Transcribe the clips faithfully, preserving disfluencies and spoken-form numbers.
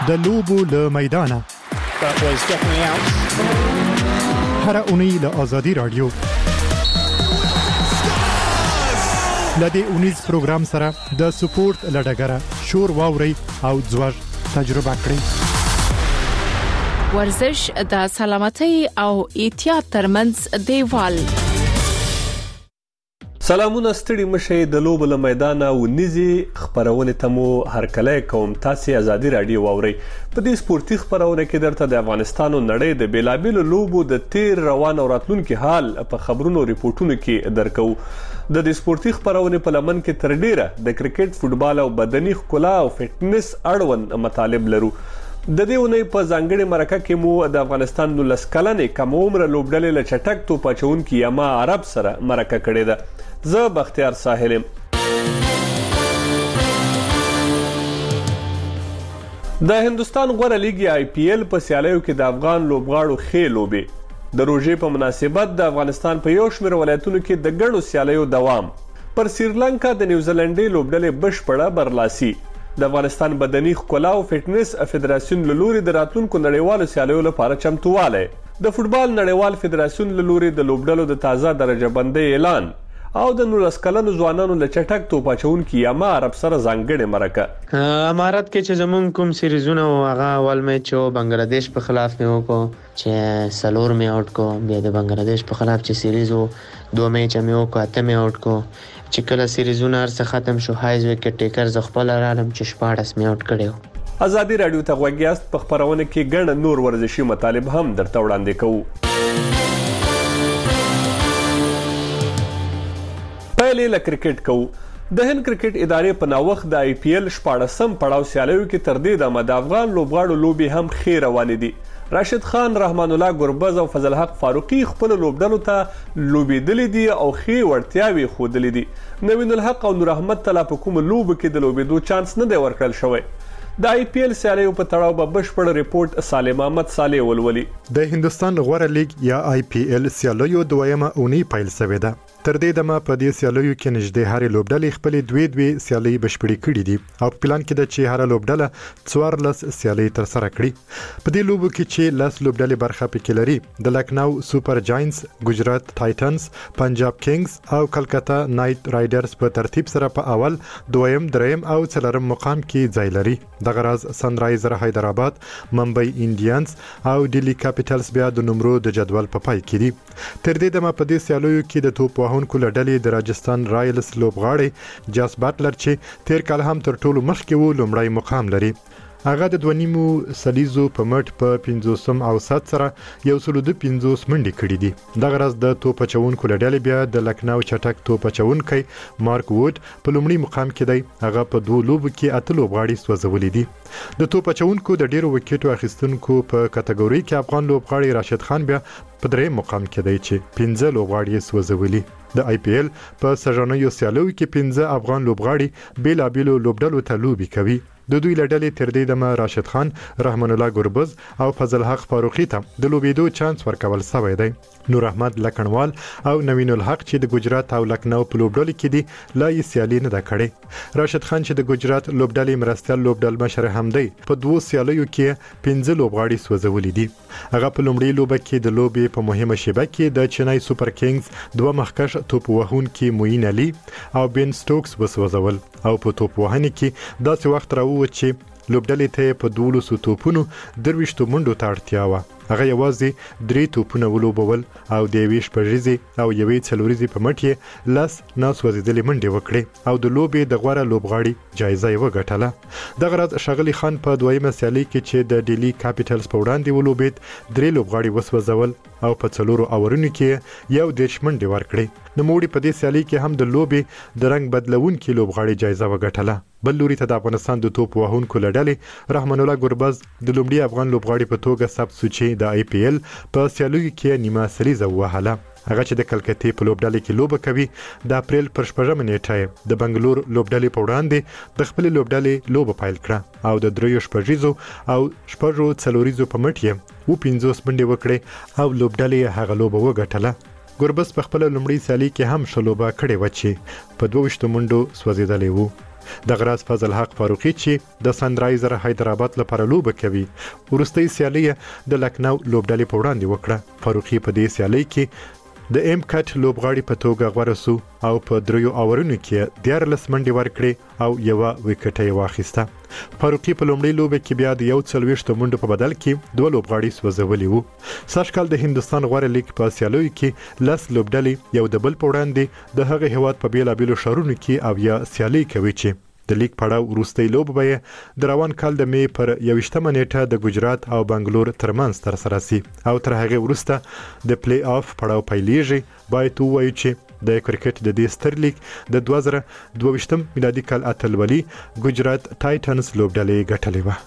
د لوبو له میدانه هر اونۍ له آزادي رادیو لدې اونیز پروګرام سره د سپورت لډګره شور واوري او ځوړ تجربه کړئ. ورزش د سلامتۍ او احتیاط ترمنځ دیوال. سلامونه ستړي مشه د لوبو له میدانه او نيزي خبرونه تمو هر کله کوم تاسو آزادي رادیو واوري. په دې سپورتي خبرونه کې درته د افغانستان او نړۍ د بیلابل لوبو د تیر روان او راتلونکي حال په خبرونو ریپورتونو کې درکو. د دې سپورتي خبرونه په لمن کې تر ډیره د کرکټ، فوتبال او بدني ښکلا او فټنس اړوند مطالب لرو. د دې ونې په ځانګړي مرکه کې مو د افغانستان نو لسکلنې کم عمر لوبډلې له چټک تو پچون کې یما عرب سره مرکه کړې ده. زه بختیار ساحلم. د هندستان غوړه لیګ آی پی ایل په سیالیو کې د افغان لوبغاړو خې لوبې د روژې په مناسبت د افغانستان په یو شمېر ولایتونو کې د ګڼو سیالیو دوام. پر سریلانکا د نیوزیلندي لوبډلې بشپړه برلاسي. د افغانستان بدني ښکلا او فټنس فدراسیون له لوري د راتلونکو نړیوالو سیالیو لپاره چمتووالی. د فوتبال نړیوال فدراسیون له لوري د لوبډلو د تازه درجه بندۍ اعلان او د نولس کلنو ځوانانو له چټک توپ اچونکي یما عرب سره ځانګړې مرکه. امارات کې چې زمون کوم سیریزونه او هغه اول میچ او بنگلاديش په خلاف مې وکړو چې سلور مې آوټ کو، بیا د بنگلاديش په خلاف چې سیریز وو دوه میچ مې وکړو اته مې آوټ کو. چې کله سیریزونه هر څه ختم شو هایز وکټ ټیکر ز خپل رالم چې شپاړس مې آوټ کړو. آزادي رادیو ته غوږیاست. په خبرونه کې ګڼ نور ورزشي مطالب هم درته وړاندې کوو. پایلې له کرکټ کوو. د هند کرکټ ادارې په ناوخت د آی پی ایل شپاړسم پړاو سیالیو کې تر دې دمه د افغان لوبغاړو لوبې هم ښې روانې دي. راشد خان، رحمان الله ګربز او فضل حق فاروقي خپل لوبډلو ته لوبېدلې دي او ښې وړتیاوې ښودلې دي. نوین الحق او نور احمد ته لا په کومه لوبه کې د لوبېدو چانس نه دی ورکړل شوی. د آی پی ایل سیالیو په تړاو به بشپړ ریپورت سالم احمد صالح ولولي. د هندستان غوړه لیګ یا آی پی ایل سیالیو دویمه اونۍ پیل شوې ده. تر دې دمه په دې سیالیو کې نږدې هرې لوبډلې خپلې دوې دوې سیالۍ بشپړې کړې دي او په پلان کې ده چې هره لوبډله څوارلس سیالۍ ترسره کړي. په دې لوبو کې چې لس لوبډلې برخه پکې لري د لکنو سوپر جاینټس، ګجرات ټایټنز، پنجاب کینګز او کلکتا نایټ رایډرز په ترتیب سره په اول، دویم، دریم او څلورم مقام کې ځای لري. دغه راز سنرایزر حیدرآباد، ممبئی انډینز او ډیلی کاپیټلز بیا د نمرو د جدول په پای کې دي. تر دې دمه په دې سیالیو کې د توپ وهونکو له ډلې د راجستان رایلز لوبغاړی جاس باټلر چې تیر کال هم تر ټولو مخکې و لومړی مقام لري. هغه د دوه نیمو سلیزو په مټ په پنځوسم اوسط سره یو سل او پنځوس منډې کړې دي. دغه راز د توپ اچونکو له ډلې بیا د لکنو چټک توپ اچونکی مارک وود په لومړي مقام کې دی. هغه په دوه لوبو کې اته لوبغاړي سوځولي دي. د توپ اچونکو د ډیرو وکټو اخیستونکو په کټګوري کې افغان لوبغاړي راشد خان بیا په دریم مقام کې دی چې پنځه لوبغاړي سوځولي. د آی پی ایل په سژنیو سیالیو کې پنځه افغان لوبغاړي بیلابیلو لوبډلو ته لوبي کوي. د دوی له ډلې تر دې دمه راشد خان، رحمان الله ګربز او فضل حق فاروقي ته د لوبېدو چانس ورکول شوی دی. نور احمد لکنوال او نوین الحق چې د ګجرات او لکنو په لوبډلې کې دي لا یې سیالي نه ده کړې. راشد خان چې د ګجرات لوبډلې مرستیال لوبډل مشر هم دی په دوه سیالیو کې پنځه لوبغاړي سوځولي دي. هغه په لومړي لوبه کې د لوبې په مهمه شیبه کې د چنای سوپر کینګز دوه مخکش توپ وهونکي موین علي او بن سټوکس وسوځول او په توپ وهنې کې داسې وخت راووت چې لوبډلې ته په دولسو توپونو درویشتو منډو ته اړتیا وه. هغه یوازې درې توپونه ولوبول او د یوې شپږیزې او یوې څلوریزې په مټ یې لس ناسوځېدلې منډې وکړې او د لوبې د غوره لوبغاړي جایزه یې وګټله. دغه راز ښاغلي خان په دویمه سیالۍ کې چې د ډیلی کاپیټلز په وړاندې ولوبېد درې لوبغاړي وسوځول او په څلورو اورونو کې یو دېرش منډې ورکړې. نوموړي په دې سیالۍ کې هم د لوبې د رنګ بدلونکي لوبغاړي جایزه وګټله. بل لوري ته د افغانستان د توپ وهونکو له ډلې رحمان الله ګربز د لومړي افغان لوبغاړي په توګه ثبت شو چې د آی پی ایل په سیالیو کې نیمه سلیزه ووهله. هغه چې د کلکتې په لوبډلې کې لوبه کوي د اپریل پر شپږمه نیټه د بنگلور لوبډلې په وړاندې د خپل لوبډلې لوبه پیل کړه او د دریو شپږیزو او شپږو څلوریزو په مټ یې و پنځوس منډې وکړې او لوبډلې هغه لوبه وګټله. ګربز په خپل لومړي سیالي کې هم ښه لوبه کړې وه چې په دوه ویشتو منډو سوځېدلی و. د غراز فضل حق فاروقي چې د سنرایزر حیدرآباد لپاره لوبه کوي ورستۍ سیالي د لکنو لوبډلې په وړاندې وکړه. فاروقي په دې سیالي کې د ایم کټ لوبغاړي په توګه غوړه سو او په دریو اورونو کې دیارلس منډې ورکړې او یو وکټ یې واخیسته. فاروقي په لومړي لوبه کې بیا د یو څلوېښت منډو په بدل کې دوه لوبغاړي سوځولي وو. سږکال د هندستان غوړه لیګ په سیالیو کې لس لوبډلې یو د بل په وړاندې د هغه هیواد په بیلابیلو ښارونو کې او یا سیالي کوي چې د لیګ پړاو وروستۍ لوبه به د روان کال د می پر یوویشتمه نیټه د ګجرات او بنگلور ترمنځ ترسره شي او تر هغه وروسته د پلی آف پړاو پیلېږي. باید ووایو چې د کرکټ د دې ستر لیګ د دوه زره دوه ویشتم میلادي کال اتلولي ګجرات ټایټنز لوبډلې ګټلې وه.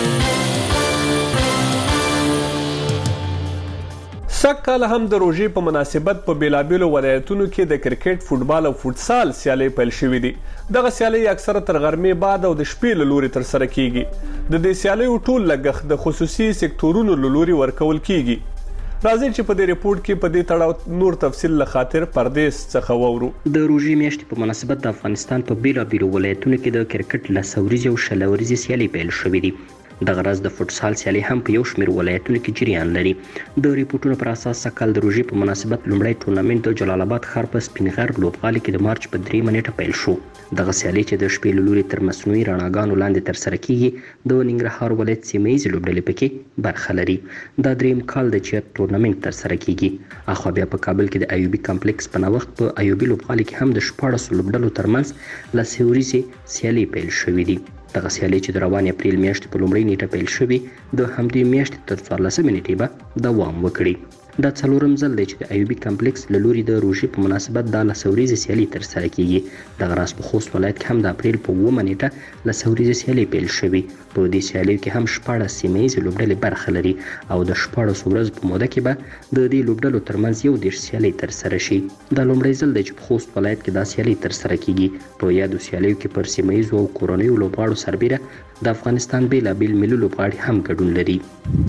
سږکال هم د روژې په مناسبت په بیلابیلو ولایتونو کې د کرکټ، فوټبال او فوټسال سیالۍ پیل شوې دي. دغه سیالۍ اکثره تر غرمې بعد او د شپې له لوري ترسره کیږي. د دې سیالیو ټول لګښت د خصوصي سکتورونو له لوري ورکول کیږي. راځي چې په دې ریپورت کې په دې تړاو نور تفصیل له خاطر پردیس څخه وورو. د روژې میاشتې په مناسبت د افغانستان په بیلابیلو ولایتونو کې د کرکټ لس ورځې او شل ورځې سیالۍ پیل شوې دي. د غرض د فوټسال سیالي هم په یو شمېر ولایتونو کې جریان لري. د ریپورتونو پر اساس سږکال د روژې په مناسبت لومړی ټورنمنټ د جلال آباد ښار په سپین غر لوبغالي کې د مارچ په دریمه نیټه پیل شو. دغه سیالي چې د شپې له لوري تر مصنوعي رڼاګانو لاندې ترسره کیږي د ننګرهار ولایت سیمه ییزې لوبډلې پکې برخه لري. دا دریم کال دی چې ټورنمنټ ترسره کیږي. اخوا بیا په کابل کې د ایوبي کمپلیکس په نوښت په ایوبي لوبغالي کې هم د شپاړسو لوبډلو ترمنځ لسې ورځې سیالي پیل شوې دي. دغه سیالي چې د روانې اپریل میاشتې په لومړۍ نیټه پیل شوې د همدې میاشتې تر څوارلسمې نیټې به دوام وکړي. دا څلورم ځل دی چې د ایوبي کمپلیکس له لوري د روژې په مناسبت دا لس ورځې سیالي ترسره کیږي. دغه راز په خوست ولایت کې هم د اپریل په اوومه نیټه لس ورځې سیالي پیل شوې. په دې سیالیو کې هم شپاړس سیمه ییزې لوبډلې برخه لري او د شپاړسو ورځو په موده کې به د دې لوبډلو ترمنځ یو دېرش سیالۍ ترسره شي. دا لومړی ځل دی چې په خوست ولایت کې دا سیالۍ ترسره کیږي. په یادو سیالیو کې پر سیمه ییزو او کورنیو لوبغاړو سربیره د افغانستان بیلابیل ملي لوبغاړي هم ګډون لري.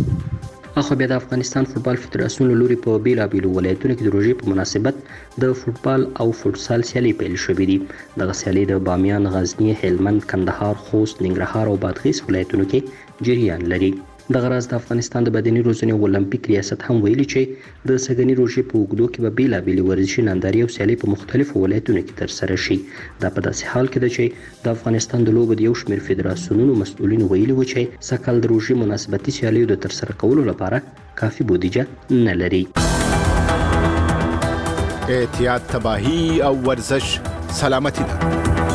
اخو بیا د افغانستان فوټبال فدراسیون له لوري په بیلابیلو ولایتونو کې د روژې په مناسبت د فوټبال او فوټسال سیالۍ پیل شوې دي. دغه سیالۍ د بامیان، غزني، هلمند، کندهار، خوست، ننګرهار او بادغیس ولایتونو کې جریان لري. دغه راز د افغانستان د بدني روزنې او اولمپیک ریاست هم ویلي چې د سږني روژې په اوږدو کې به بیلابیلې ورزشي نندارې او سیالۍ په مختلفو ولایتونو کې ترسره شي. دا په داسې حال کې ده چې د افغانستان د لوبو د یو شمېر فدراسیونونو مسؤلینو ویلي وو چې سږکال د روژې مناسبتي سیالیو د ترسره کولو لپاره کافي بودیجه نه لري. احتیاط، تباهي او ورزش سلامتی ده.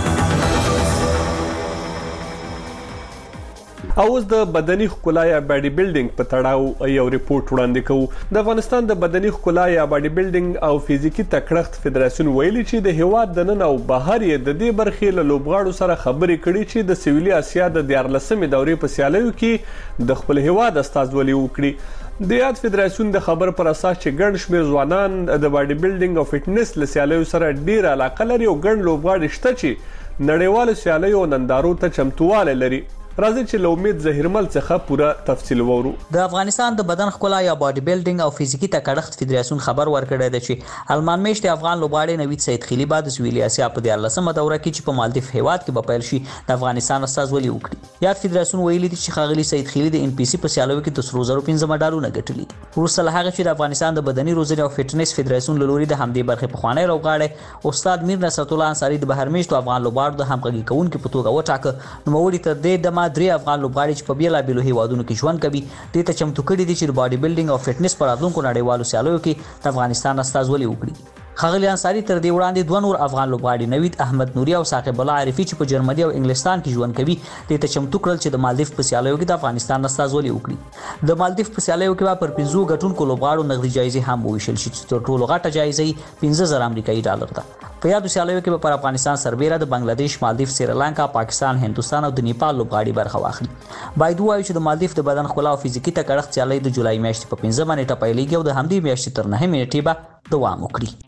او اوس د بدني ښکلا یا باډي بلډینګ په تړاو یو ریپورت وړاندې کوو. د افغانستان د بدني ښکلا یا باډي بلډینګ او فزیکي تکړښت فدراسیون ویلي چې د هیواد دننه او بهر یې د دې برخې له لوبغاړو سره خبرې کړي چې د سویلي اسیا د دیارلسمې دورې په سیالیو کې د خپل هیواد استازولي وکړي. د یاد فدراسیون د خبر پر اساس چې ګڼ شمېر ځوانان د باډي بلډینګ او فټنس له سیالیو سره ډېره علاقه لري او ګڼ لوبغاړي شته چې نړیوالو سیالیو او نندارو ته چمتووالی لري. راځي چې له امید زهیرمل څخه پوره تفصیل وورو. د افغانستان د بدن ښکلا یا باډي بلډینګ او فزیکي تکړښت فدراسیون خبر ورکړی دی چې المان میشت افغان لوبغاړی نوید سید خیلی بعد د سویلي اسیا په دیارلسمه دوره کې چې په مالدیف هیواد کې به پیل شي د افغانستان استازولي وکړي. یاد فدراسیون ویلي دي چې ښاغلي سید خیلی د ان پی سي په سیالیو کې د سرو زرو پنځه مډالونه ګټلي دي. وروسته له هغه چې د افغانستان د بدني روزنې او فټنس فدراسیون له لوري د همدې برخې پخوانی لوبغاړی استاد میر نصرت الله انصاري د بهرمیشتو افغان لوبغاړو د همغږي کوونکي په توګه وټاکه. نوموړي تر دې دمه درې افغان لوبغاړي چې په بیلابیلو هیوادونو کې ژوند کوي دې ته چمتو کړي دي چې د باډي بلډینګ او فټنس په راتلونکو نړیوالو سیالیو کې د افغانستان استازولي وکړي. ښاغلي انصاري تر دې وړاندې دوه نور افغان لوبغاړي نوید احمد نوري او ثاقب الله عارفي چې په جرمني او انګلستان کې ژوند کوي دې ته چمتو کړل چې د مالدیف په سیالیو کې د افغانستان استازولي وکړي. د مالدیف په سیالیو کې به پر پنځو ګټونکو لوبغاړو نغدي جایزې هم وویشل شي چې تر ټولو غټه جایزه پنځه زره امریکایي ډالر ده. په یادو سیالیو کې به پر افغانستان سربیره د بنگلادیش، مالدیف، سریلانکا، پاکستان، هندوستان او د نیپال لوبغاړي برخه واخلي. باید ووایو چې د مالدیف د بدن ښکلا او فزیکي تکړښت سیالۍ د جولای میاشتې په پنځمه نیټه پیلېږي او د همدې میاشتې تر نهمې نیټې به دوام وکړي.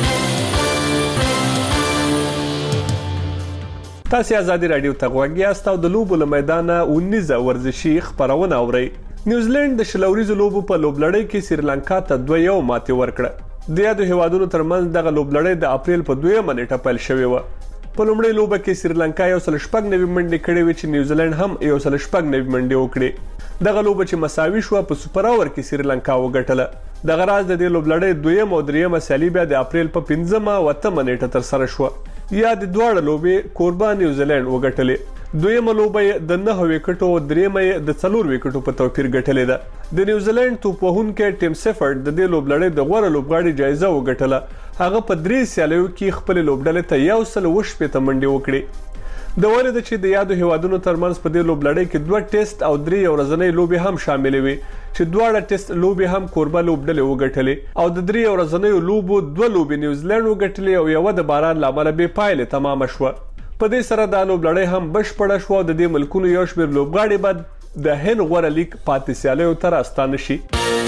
تاسو آزادي رادیو ته غوږ یاست او د لوبو له میدانه اونیزه ورزشي خبرونه اورئ. نیوزیلند د شل اوریزو لوبو په لوبلړۍ کې سریلانکا ته دوه یو ماتې ورکړه. د یادو هیوادونو ترمنځ دغه لوبلړۍ د اپریل په دویمه نیټه پیل شوې وه. په لومړۍ لوبه کې سریلانکا یو سل شپږ نوي منډې کړې وې چې نیوزیلند هم یو سل شپږ نوي منډې وکړې. دغه لوبه چې مساوي شوه په سوپر اوور کې سریلانکا وګټله. دغه راز د دې لوبلړۍ دویم او دریمه سیالي بیا د اپریل په پنځمه او اتمه نیټه ترسره شوه. یا د دواړه لوبې کوربه نیوزیلند وګټلې. دویمه لوبه د نه وکټو او دریمه د څلور وکټو په توپیر ګټلې ده. د نیوزیلند توپ وهونکی ټیم سیفرد د دې لوبلړۍ د غوره لوبغاړي جایزه وګټله. هغه په درې سیالیو کې خپل لوبډلې ته یو سل وشپېته منډې وکړې. د ولې د چې د یادو هیوادونو ترمنځ په دې لوبلړۍ کې دوه ټیسټ او درې ورځنۍ لوبې هم شامل وي چې دواړه ټیسټ لوبې هم کوربه لوبډلې وګټلې او د درې ورځنۍ لوبو دوه لوبې نیوزیلند وګټلې او یو د باران لامل به پایله تمام شوه. په دې سره د لوبلړۍ هم بشپړه شوه او د دې ملکونو یو شمېر لوبغاړي بعد د هند غوره لیګ پاتې سیالیو ته راستانه شي.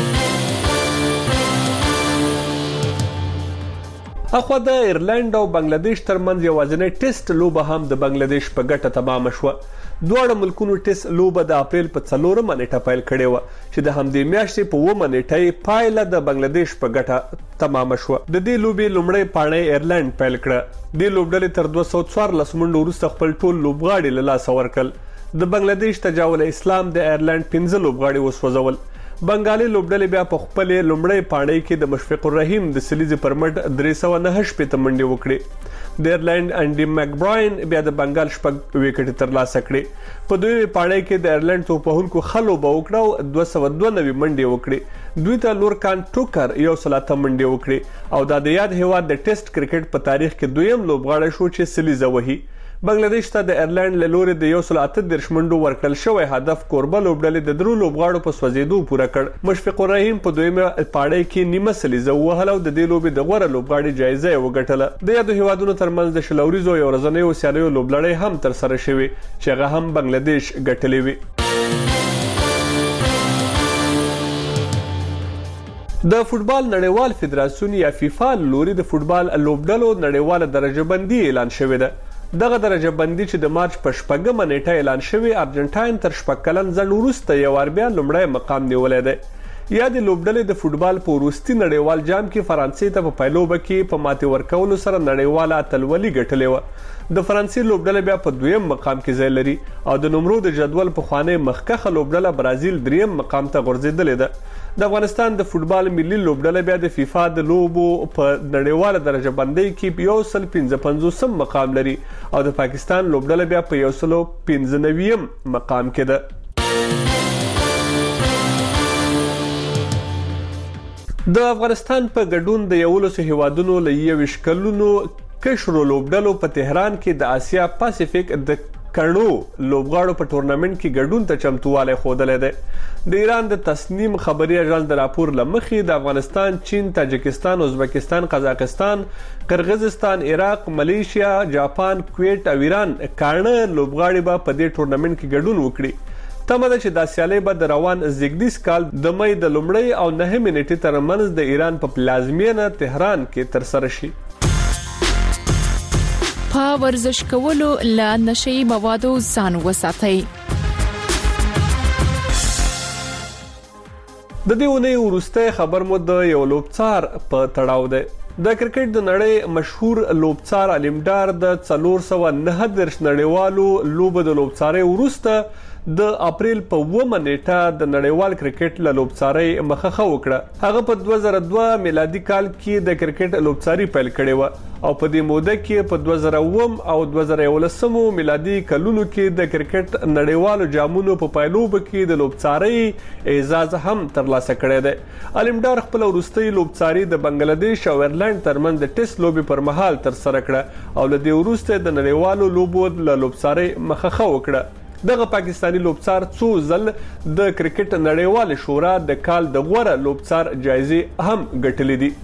اخوا د ایرلند او بنگلاديش ترمنځ یوازینی ټیسټ لوبه هم د بنگلاديش په ګټه تمام شوه. دواړه ملکونو ټیسټ لوبه د اپریل په څلورمه نیټه پیل کړې وه چې د همدې میاشتې په اوومه نیټه پایله د بنگلاديش په ګټه تمام شوه. د دې لوبې لومړی پاڼۍ ایرلند پیل کړه. دې لوبډلې تر دوه سوه څوارلس منډو وروسته خپل ټول لوبغاړي له لاسه ورکړل. د بنگلاديش تجاول اسلام د ایرلند پنځه لوبغاړي وسوځول. بنگالي لوبډلې بیا په خپل لومړی پاڼۍ کې د مشفق الرحیم د سلیزې پر مټ درې سوه نهه شپېته منډې وکړې. د ایرلند انډي مکبراین بیا د بنگال شپږ وکټې ترلاسه کړې. په دویمې پاڼۍ کې د ایرلند توپ وهونکو ښه لوبه وکړه او دوه سوه دوه نوي منډې وکړې. دوی ته لورکان ټوکر یو سل اته منډې وکړې او دا د یاد هیواد د ټیسټ کرکټ په تاریخ کې دویم لوبغاړی شو چې سلیزه وهي. بنگلاديش ته د ایرلند له لوري د یو سل اته دېرش منډو ورکړل شوی هدف کوربه لوبډلې د درو لوبغاړو په سوځېدو پوره کړ. مشفق الرحیم په دویمه پاڼۍ کې نیمه سلیزه ووهله او د دې لوبې د غوره لوبغاړي جایزه یې وګټله. د یادو هیوادونو ترمنځ د شل اوریزو یو ورځنیو سیالیو لوبلړۍ هم ترسره شوې چې هغه هم بنگلاديش ګټلې وي. د فوټبال نړیوال فدراسیون یا فیفا لوري د فوټبال لوبډلو نړیواله درجه بندي اعلان شوې ده. دغه درجه بندي چې د مارچ په شپږمه نیټه اعلان شوی ارجنټاین تر شپږ کلن ځنډ وروسته یو وار بیا لومړی مقام نیولی دی. یا د لوبډلې د فوټبال په وروستي نړیوال جام کې فرانسې ته په پیلوبه کې په ماتې ورکولو سره نړیواله اتلولي ګټلې وه. د فرانسې لوبډله بیا په دویم مقام کې ځای لري او د نمرو د جدول پخوانۍ مخکښه لوبډله برازیل دریم مقام ته غورځېدلې ده. د افغانستان د فوټبال ملي لوبډله بیا د فیفا د لوبو په نړیواله درجه بندۍ کې یو سل پنځه پنځوسم مقام لري او د پاکستان لوبډله بیا په یو سل پنځه نویم مقام کې ده. د افغانستان په ګډون د یولسو هیوادونو له یویشت کلونو کشرو لوبډلو په تهران کې د آسیا پاسفیک د کڼو لوبغاړو په ټورنمنټ کې ګډون ته چمتووالی ښودلی دی. د ایران د تصنیم خبري اژانس د راپور له مخې د افغانستان، چین، تاجکستان، ازبکستان، قزاقستان، قرغیزستان، عراق، ملیشیا، جاپان، کویت او ایران کاڼه لوبغاړي به په دې ټورنمنټ کې ګډون وکړي. تمه ده چې دا سیالۍ به د روان زیږدیز کال د مۍ د لومړۍ او نهمې نیټې ترمنځ د ایران په پلازمینه تهران کې ترسره شي. په ورزش کولو له نشي موادو ځان وساتئ. د دې اونۍ وروستی خبر مو د یو لوبڅار په تړاو دی. د کرکټ د نړۍ مشهور لوبڅار علمدار د څلور سوه نهه دېرش نړیوالو لوبو د لوبڅارۍ وروسته د اپریل په اوومه نیټه د نړیوال کرکټ له لوبڅارۍ مخه وکړه. هغه په دوه زره دوه میلادي کال کې د کرکټ لوبڅاري پیل کړې وه او په دې موده کې په دوه زره اووم او دوه زره یولسمو میلادي کلونو کې د کرکټ نړیوالو جامونو په پایلوبه کې د لوبڅارۍ اعزاز هم ترلاسه کړی دی. علمدار خپل وروستۍ لوبڅاري د بنگلاديش او ایرلند ترمنځ د ټیسټ لوبې پر مهال ترسره کړه او له دې وروسته د نړیوالو لوبو له لوبڅارۍ مخه وکړه. دغه پاکستانی لوبڅار څو ځل د کرکټ نړیوال شورا د کال د غوره لوبڅار جایزې هم ګټلې دي.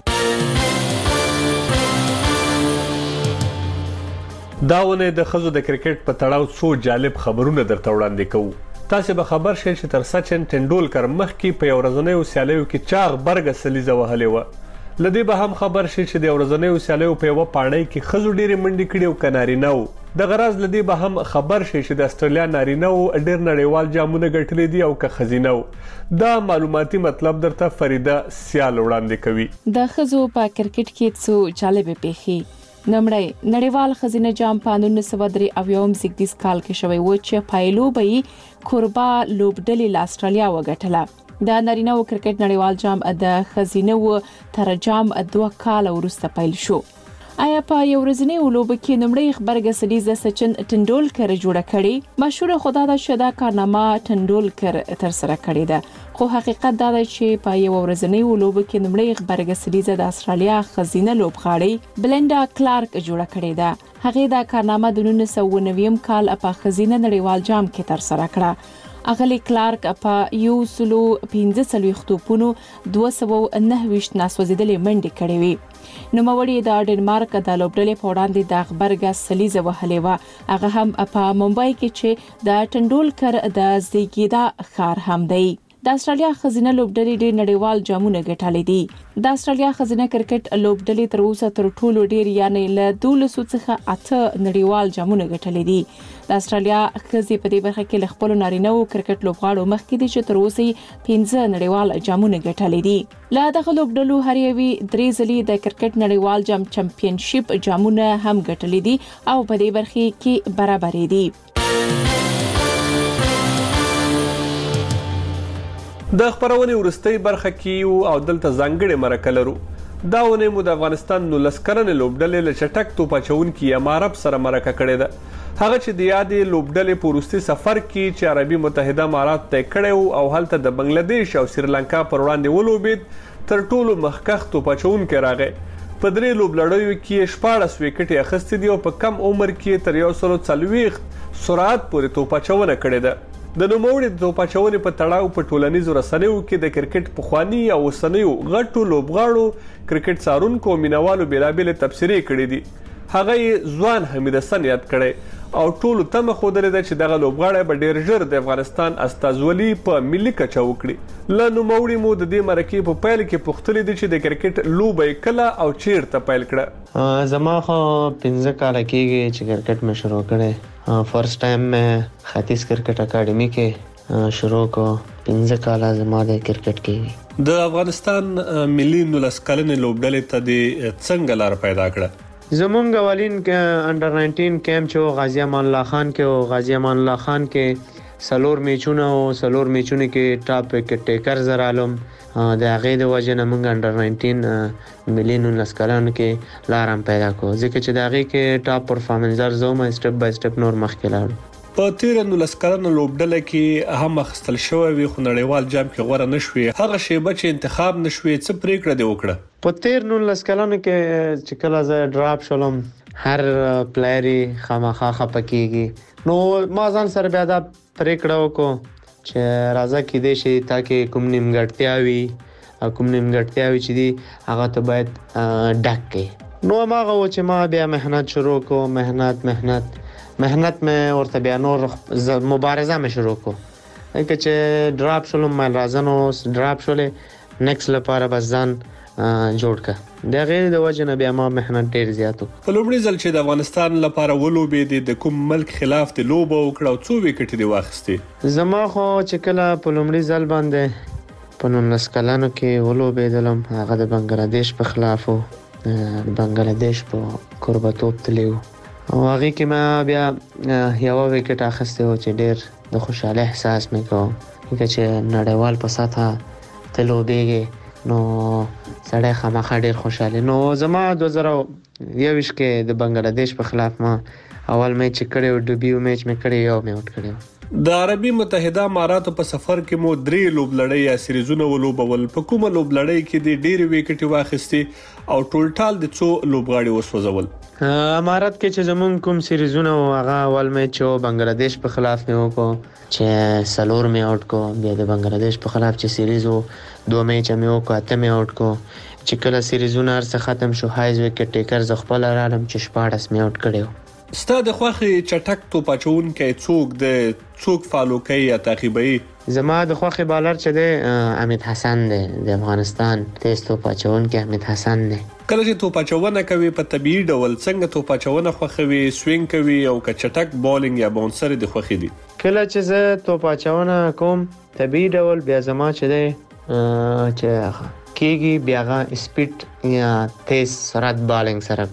دا ونه د ښځو د کرکټ په تړاو څو جالب خبرونه درته وړاندې کوو. تاسو به خبر شئ چې تر سچن ټنډولکر مخکې په یو ورځنیو سیالیو کې چاغ برګه سلیزه وهلې وه. لدې به هم خبر شئ چې د ورځنیو سیالیو په یوه پاڼۍ کې ښځو ډېرې منډې کړې او که نارینه وو. د غراز لدی به هم خبر شي چې د استرالیا نارینه او ډېر نړیوال جامونه ګټلې دي او که خزینه وو. دا معلوماتي مطلب درته فریده سیال وړاندې کوي. د ښځو په کرکټ کې څو جالب پیښې. نمړی نړیوال خزینه جام په نولس سوه درې اویایم زیږدیز کال کې شوی و چې پایلوبي کوربا لوبډلې له استرالیا وګټله. د نارینه و کرکټ نړیوال جام د خزینه و تر جام دوه کال وروسته پیل شو. آیا په یو ورځنی لوبه کې نمړی خبرګه سلیزه سچن ټنډولکر جوړه کړي؟ مشهور خدای د شدا کارنامه ټنډولکر تر سره کړی ده، خو حقیقت دا دی چې په یو ورځنی لوبه کې نمړی خبرګه سلیزه د استرالیا خزینه لوبغاړي بلنډا کلارک جوړه کړې ده. هغه دا کارنامه د نولس سوه نوي کال په خزینه نړیوال جام کې تر سره کړه. اغلی کلارک په یو سلو پنځه څلوېښت توپونو دوه سوه نهه ویشت ناسوځېدلې منډې کړې وې. نوموړي د ډنمارک د لوبډلې په وړاندې د خبرګه سلیزه وهلې وه، هغه هم په ممبئی کې چې د ټنډولکر د زیږیدا ښار هم دی. د استرالیا خزینه لوبډلې ډېر نړیوال جامونه ګټلې دي. د استرالیا خزینه کرکټ لوبډلې تر اوسه تر ټولو ډېر یعنی له دولسو څخه اته نړیوال جامونه ګټلې دي. د استرالیا خزې په دې برخه کې له خپل نارینه و کرکټ لوبغاړو مخکې دي چې تر اوسه پنځه نړیوال جامونه ګټلې دي. له دغه لوبډلو هر یوې درې ځلې د کرکټ نړیوال جام چمپیونشیپ جامونه هم ګټلې دي او په دې برخه کې برابرې دي. د خبرونې ورستۍ برخه کې او دلته ځانګړې مرکه لرو. دا ونه مو د افغانستان نولس کلنې لوبډلې له چټک توپ اچوونکي امارب سره مرکه کړې ده. هغه چې د یادې لوبډلې په وروستي سفر کې چې عربي متحده امارات طی کړی او هلته د بنگلادیش او سریلانکا پر وړاندې ولوبېد، تر ټولو مخکښ توپ اچوونکی راغی. په درې لوبلړیو کې شپاړس وکټې اخیستې دي او په کم عمر کې تر یو سلو څلوېښت سرعت پورې توپ اچونه کړې ده. د نوموړي د توپ اچونې په تړاو په ټولنیزو رسنیو کې د کرکټ پخواني او اوسنیو غټو لوبغاړو، کرکټ څارونکو او مینوالو بېلابېلې تبصرې کړې دي. هغه یې ځوان حمید حسن یاد کړی او ټولو تمه ښودلې ده چې دغه لوبغاړی به ډېر ژر د افغانستان استازولي په ملي کچه وکړي. له نوموړي مو د دې مرکې په پیل کې پوښتلې دي چې د کرکټ لوبه یې کله او چیرته پیل کړه؟ زما خو پنځه کاله کېږي چې کرکټ مې شروع کړی. فرست ټایم مې ختیځ کرکټ اکاډمي کې شروع کو. پنځه کاله زما د کرکټ کېږي. د افغانستان ملي نولس کلنې لوبډلې ته دې څنګه لار پیدا کړه؟ زمونږ اولین کې انډر ناینټین کیمپ چې غازی امان الله خان کې او غازی امان الله خان کې سلور میچونه او سلور میچونه کې ټاپ وکټ ټیکر زر عالم د هغې د وجه نه موږ انډر ناینټین ملي نولس کلنو کې لار هم پیدا کړو، ځکه چې د هغې کې ټاپ پرفارمنسر زه وم، سټپ بای سټپ نور مخکې لاړو. په تیره نولس کلنه لوبډله کې هم اخیستل شوی وي خو نړیوال جام کې غوره نه شوې. هغه شیبه چې انتخاب نه شوې، څه پرېکړه دې وکړه؟ په تیر نولس کلنو کې چې کله زه ډراپ شولم، هر پلیئر خامخا خفه کېږي، نو ما ځان سره بیا دا پرېکړه وکړو چې راځه کېدای شي تا کې کوم نیمګړتیا وي او کوم نیمګړتیا وي چې دي هغه ته باید ډک کړې. نو هماغه و چې ما بیا محنت شروع کړو. محنت محنت محنت مې ورته بیا نور مبارزه مې شروع کړو، ځکه چې ډراپ شولم مې راځنو ډراپ شولې نیکس لپاره بس ځان جوړ کړ. د غیر د وجه نه بیا ما محنت ډیر زیات وکړ. په لومړي ځل چې د افغانستان لپاره ولوبېدې، د کوم ملک خلاف دې لوبه وکړه او څو وکټې دې واخیستې؟ زما خو چې کله په لومړي ځل باندې په نولس کلنو کې ولوبېدلم، هغه د بنگلادیش په خلاف و. د بنگلادیش په کوربتوب تللی و او هغې کې ما بیا یوه وکټ اخیستی و چې ډېر د خوشحالۍ احساس مې کوم، ځکه چې نړیوال په سطحه ته لوبېږې نو سړی خامخا ډېر خوشحالي. نو زما دوه زره یوویشت کې د بنګلادیش په خلاف ما اول میچ کړی و، ډیبیو میچ مې کړی، یو مې آوټ کړی و. د عربي متحده اماراتو په سفر کې مو درې لوبلړۍ یا سیریزونه ولوبول. په کومه لوبلړۍ کې د ډېرې وکټې واخیستې او ټولټال د څو لوبغاړي وسوځول؟ امارات کې چې زمونږ کوم سیریزونه و هغه اول میچ و بنگلادیش په خلاف مې وکړو چې سلور مې آوټ کړو. بیا د بنگلادیش په خلاف چې سیریز و دوه میچ مې وکړو، اته مې آوټ کړو. چې کله سیریزونه هر څه ختم شو، هایز وکټ ټیکر زه خپله رالم چې شپاړس مې آوټ کړی و. ستا د خوښې چټک توپ اچوونکی څوک دی؟ څوک فالو کوي یا تعقیبوي؟ زما د خوښې بالر چې دی حمید حسن دی، د افغانستان تیز توپ اچوونکی حمید حسن دی. کله چې توپ اچونه کوي په طبیعي ډول څنګه توپ اچونه خوښوي؟ سوینګ کوي او که چټک بالینګ یا باونسر دې خوښې دي؟ کله چې زه توپ اچونه کوم طبیعي ډول، بیا زما چې دی چې کېږي بیا هغه سپیډ یا تیز سرعت بالینګ سره کوم.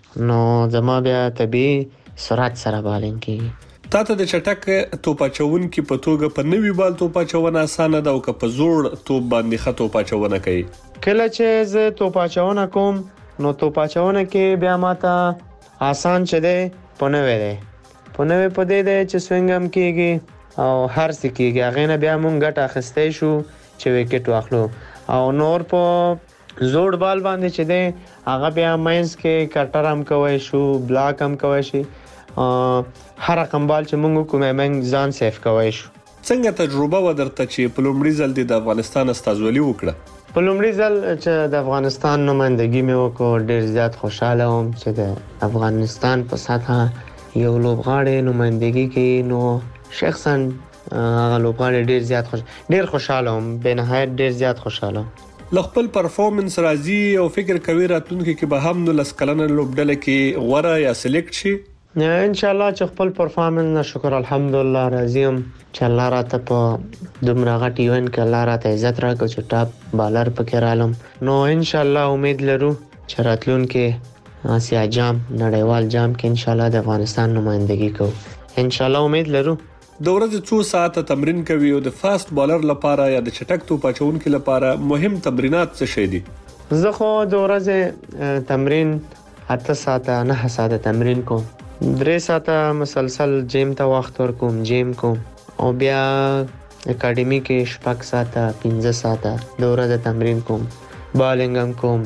نو زما بیا طبيعي سرعت سره بالینګ کیږي. تاسو د چټک توپ اچونکو په توګه په نوی بال توپ اچونه اسانه ده او که په زوړ توپ باندې خطو اچونه کوي؟ کله چې زه توپ اچونه کوم نو توپ اچونه کې بیا ماته آسان چده پونه وره پونه په دې ده چې سوینګم کیږي او هر څه کیږي. هغه نه بیا مونږ ګټه اخستې شو چې وکټ واخلو او نور په زوړ بال باندې چې ده هغه بیا ماینز کې کټر هم کوي شو بلاک هم کوي شي هر رقم بال چې موږ کومه موږ ځان سیف کوي شو. څنګه تجربه ودرته چې په لومړي ځل د افغانستان استازولي وکړه؟ په لومړي ځل چې د افغانستان نمائندګي مې وکړ ډېر زیات خوشاله وم چې د افغانستان په سطح یو لوبغاړی نمائندګي کوي. نو شخصا هغه لوبغاړی ډېر زیات خوش ډېر خوشاله وم به نهایت ډېر زیات خوشاله. لخپل پرفورمنس راځي او فکر کوي راتلونکي کې به هم نو لسکلنه لوبډله کې غوړه یا سلیکټ شي؟ ان شاء الله چې خپل پرفارمنس نه شکر الحمدلله راضیم چې الله راته په دومره غټ ایونت کې الله راته عزت راکړ چې ټاپ بالر پکې رالم. نو ان شاء الله امید لرو چې راتلونکي آسیا جام نړیوال جام کې ان شاء الله د افغانستان نمائندګي کوو. ان شاء الله امید لرو. د ورځې څو ساعته تمرین کوي او د فاست بالر لپاره یا د چټک توپ اچونکو لپاره مهم تمرینات څه شي دي؟ زه خو د ورځې تمرین اته ساعته نه ساعته تمرین کوم. درې ساعته مسلسل جیم ته وخت ورکوم جیم کوم او بیا اکیډمي کې شپږ ساعته پنځه ساعته د ورځې تمرین کوم بالینګ هم کوم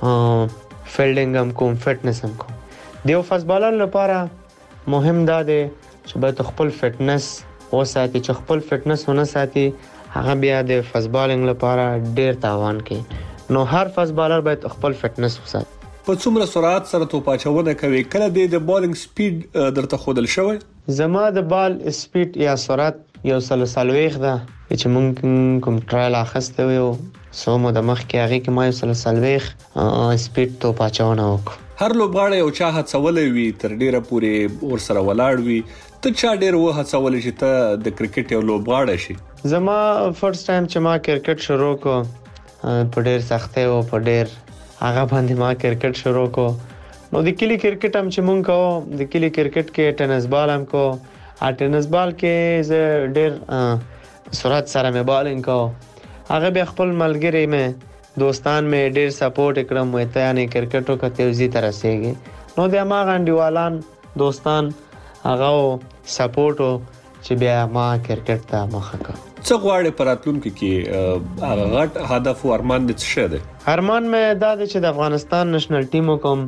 فیلډینګ هم کوم فټنس هم کوم. د یو فاست بالر لپاره مهم دا دی چې باید خپل فټنس وساتي. چې خپل فټنس ونه ساتي هغه بیا د فاست بالینګ لپاره ډیر تاوان کوي. نو هر فاست بالر باید خپل فټنس وساتي. په څومره سرعت سره توپ اچونه کوي؟ کله د بالینګ سپیډ درته خودل شوی؟ زما د بال سپیډ یا سرعت یو سل سلويخ ده چې مونږ کوم ټرایل اخسته وو سو مو د مخ کې هغه کې ما یو سل سلويخ سپیډ توپ اچونه وکړ. هر لوبغاړی یو چا هڅولې وي تر ډیره پورې ور سره ولاړ وي. ته چا ډیر و هڅولې چې ته د کرکټ یو لوبغاړی شي؟ زما فرست ټایم چې ما کرکټ شروع کو په ډیر سختۍ او په ډیر هغه باندې ما کرکټ شروع کو. نو د کلی کرکټ هم چې مونږ کوو د کلی کرکټ کې ټینس بال هم کو. ا ټینس بال کې زه ډیر سرعت سره مې بالینګ کو. هغه به خپل ملګری مې دوستان مې ډیر سپورټ کړم وې ته نه کرکټو کته وزي تر رسېږي. نو د ما غنډیوالان دوستان هغه سپورټ چې بیا ما کرکټ ته مخه کړ. څه غواړې په راتلونکي کې هغه غټ هدف او ارمان دې څه دی؟ ارمان مې دا دی چې د افغانستان نېشنل ټیم وکم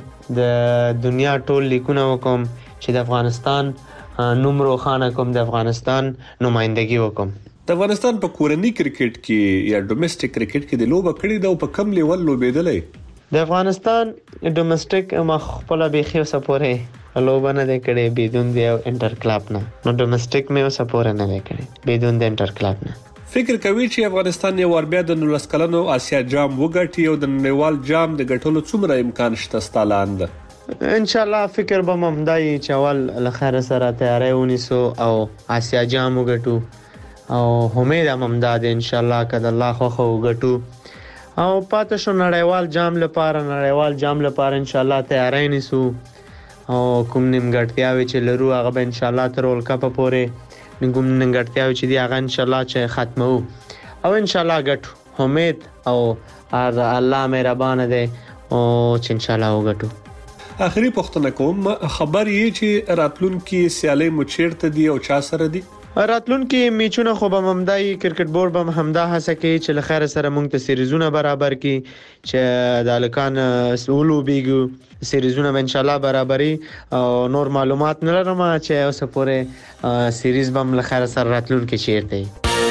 د دنیا ټول لیکونه وکم چې د افغانستان نوم روښانه کوم د افغانستان نمائندګي وکم. د افغانستان په کورنۍ کرکټ کې یا ډومېسټک کرکټ کې د لوبه کړې ده او په کم لیول لوبېدلې؟ د افغانستان ډومېسټک مخ خپل بيخي سپورې لوبه نه ده کړې بدون د انټر کلب نه. نو ډومېسټک مې سپورې نه ده کړې بدون د انټر کلب نه. فکر کوي چې افغانستان یو ور بیا د نولس کلنو آسیا جام وګټي او د نړیوال جام د ګټلو څومره امکان شته ستالاند؟ ان شاء الله فکر به ممدای چې اول لخر سره تیاری ونیسو او آسیا جام وګټو او امید هم دا ده ان شاء الله کله الله خو خو وګټو او پاتې شو نړیوال جام لپاره نړیوال جام لپاره ان شاء الله تیاری نیسو او کوم نیمګړتیاوي چې لرو هغه به ان شاء الله تر ورلد کپ پورې نګوم ننګړتیاوي چې دی هغه ان شاء الله چې ختمو او ان شاء الله ګټو امید او الله مهربان دی او چې ان شاء الله وګټو. اخري پوښتنه کوم خبر یې چې راتلونکي سیالي مو چیرته دی او چا سره دی؟ راتلونکي میچونه خو به ممدای کرکټ بورډ به همدا هڅه کوي چې لخر سره مونږ ته سیریزونه برابر کړي چې د الکان سولو بیګو سیریزونه ان شاء الله برابري او نور معلومات نه لرم چې اوس پورې سیریز بم لخر سره راتلونکي چیرته.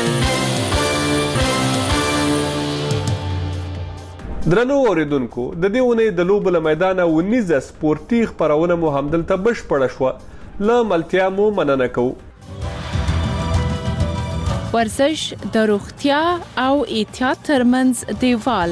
درنو اوریدونکو د دې ونې د لوبو له میدانه ونیزه سپورتي خبرونه مو همدلته بشپړه شوه. له ملتیا مو مننه کوو. ورزش د روغتیا او احتیاط ترمنځ دیوال.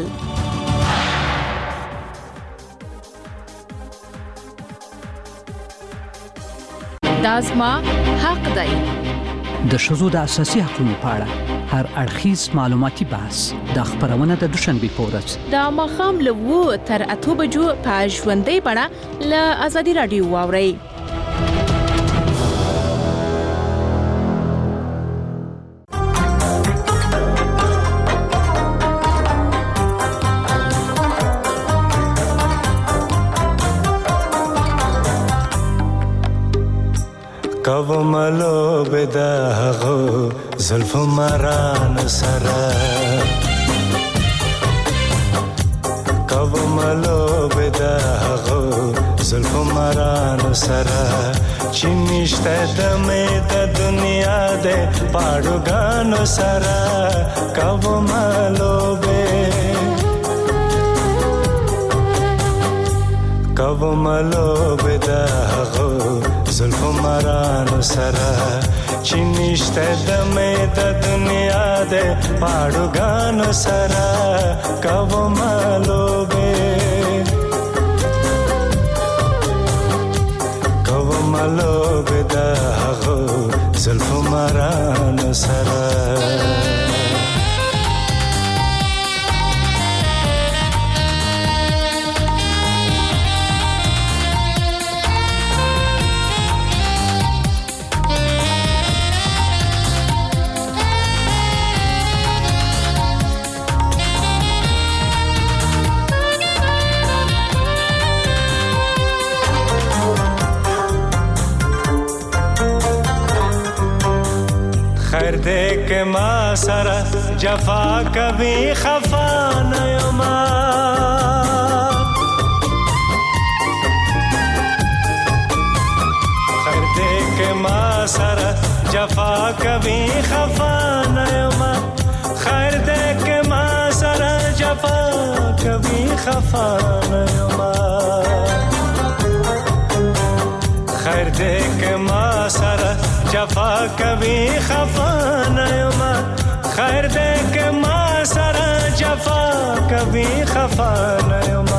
دا زما حق دی. د ښځو د اساسي حقوقو په اړه هر اړخیز معلوماتي بحث د خبرونه د دوشنبه په ورځ د ماښام له اوو تر اته بجو په ژوندۍ بڼه له ازادي رادیو واورئ. کو ملو بدا غو زلف مران سرا کو ملو بدا غو زلف مران سرا چنشته دمه د دنیا د پاړو غانو سرا کو ملو به کو ملو بدا غو زلف مرانو سرا چنشته دمه د دنیا د پاړو غانو سرا کو مالو به کو مالو به دا غو زلف مرانو سرا خیر دے کے ما سرا جفا کبھی خفا نیما خیر دے کے ما سرا جفا کبھی خفا نیما خیر دے کے ما سرا جفا کبھی خفا نیما خیر دے کے ما سرا جفا کبھی خفا نیما خیر دے کے ما سرا جفا کبھی خفا نیما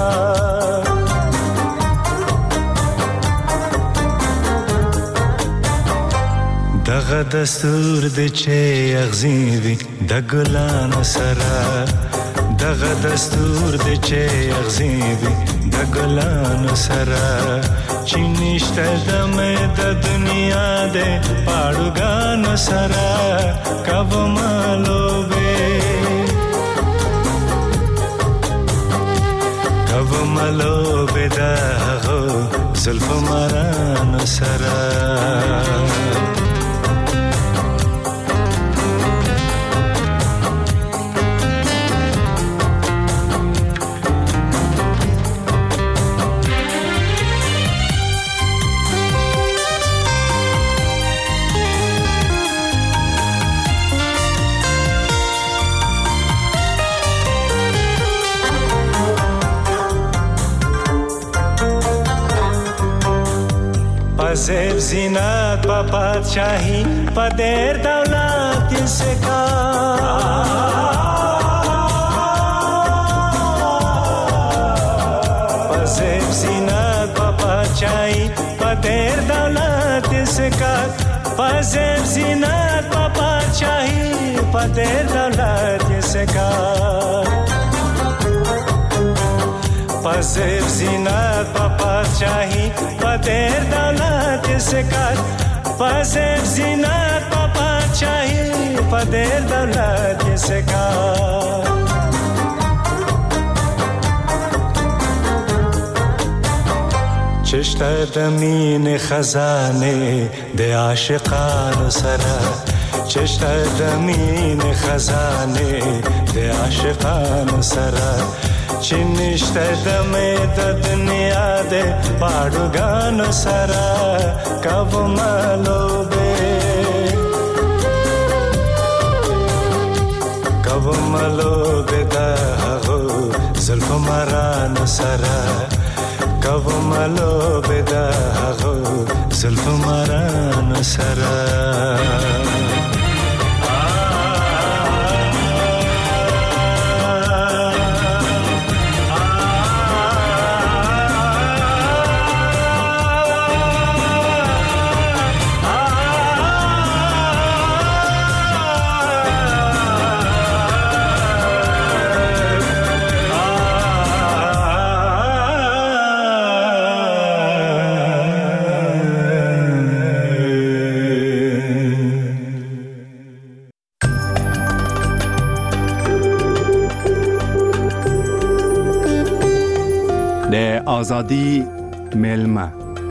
دغه دستور د چې اغزی وی د ګلان سرا دغه دستور د چې اغزی وی د ګلان سرا چنشته دمه د دنیا د پاړو غانو سرا کب مالو به کب مالو به دا غو زلف مرانو سرا زیب زینت با پادشاهی با در دولت این سکار با زیب زینت با پادشاهی با در دولت این سکار با زیب زینت با پادشاهی با در دولت این سکار با زیب زینت با پادشاهی با در دولت سکات با زیب زینت با پادشاهی با در دولت سکات چشت دمین خزانه د عاشقان سرا چشت دمین خزانه د عاشقان سرا چنشته دمه د دنیا د پاړو غانو سرا کب مالو به کب مالو به دا غو زلف مرانو سرا کب مالو به دا غو زلف مرانو سرا ل آزادی میلمه.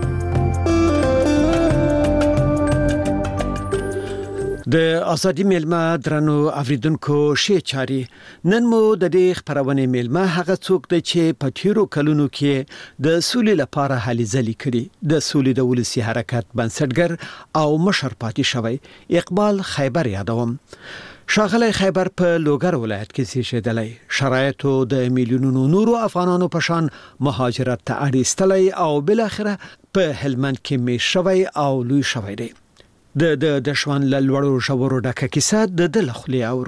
د ازادي میلمه درنو اوریدونکو شی چاري نن مو د دې خبرونه میلمه هغه څوک دی چې په تیرو کلونو کې د سولې لپاره هلې ځلې کړي د سولې د ولسی حرکت بنسټګر او مشر پاتې شوی اقبال خیبر یادوم. شاغلی خیبر په لوګر ولایت کې زیږیدلی، شرایطو د میلیونونو نورو افغانانو په شان مهاجرت ته اړ ایستلی او بل اخره په هلمند کې می شوی او لوی شوی دی. د د د شوان لړورو شورو ډکه کیسه د د لخلي اورو.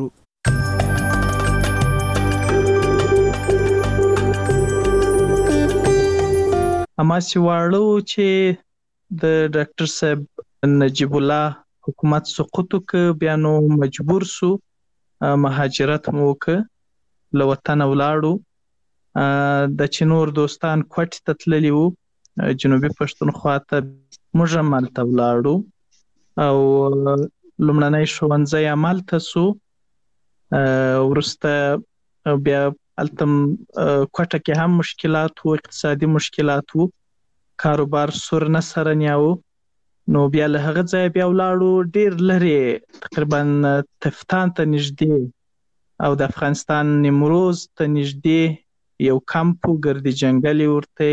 اما چې واړو چې د ډاکټر صاحب نجیب الله حکومت سقوط ک بیا نو مجبور سو مهاجرت مو ک له وطن ولاړو د چنور دوستان کوټ تتللی وو جنوبي پښتونخوا ته موږ مالته ولاړو او لمړنۍ ښوونځی عملته سو ورسته بیا التم کوټه کې هم مشکلات وو، اقتصادي مشکلات وو، کاروبار سر نه سره نیاو. نو بیا له هغه ځای بیا ولاړو ډیر لري تقریبا تفتان ته نږدې او د افغانستان نیمروز ته نږدې یو کمپ ګردي جنگلي ورته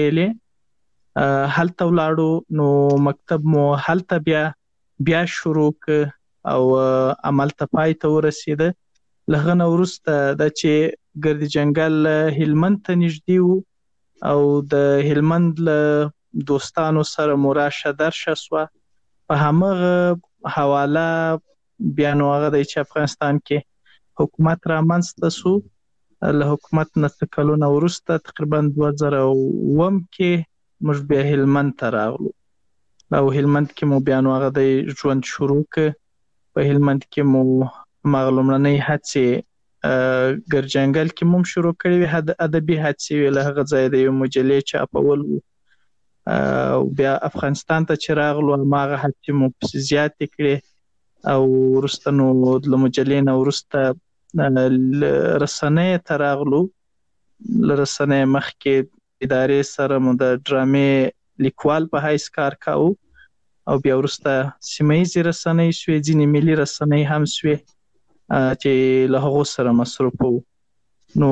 یې هلته ولاړو. نو مکتب مو هلته بیا بیا شروع ک او عمل ته پای ته ورسیده. لغه نو ورسته د چې ګردي جنگل هلمند ته نږدې وو او د هلمند له دوستانو سره مراشه درشه سو په همغه حواله بیا نو هغه د افغانستان کې حکومت را منځته سو. له حکومت نه کلونه ورسته تقریبا دوه زره اووه کې موږ بیا هلمند ته راغلو او هلمند کې مو بیا نو هغه د ژوند شروع ک. په هلمند کې مو مغلومړنۍ هڅې ګرجنګل کې مو شروع کړې وي، ادبي هڅې له هغه ځای د یو مجلې چاپول او بیا افغانستان ته چې راغلو هغه هڅې مو پسې زیاتې کړې او وروسته نو د مجلې نه وروسته رسنۍ ته راغلو. له رسنۍ مخکې ادارې سره مو د ډرامې لیکوال په حیث کار کاوه او بیا وروسته سیمه ییزې رسنۍ سوې، ځینې ملي رسنۍ هم سوې چې له هغو سره مصروف وو. نو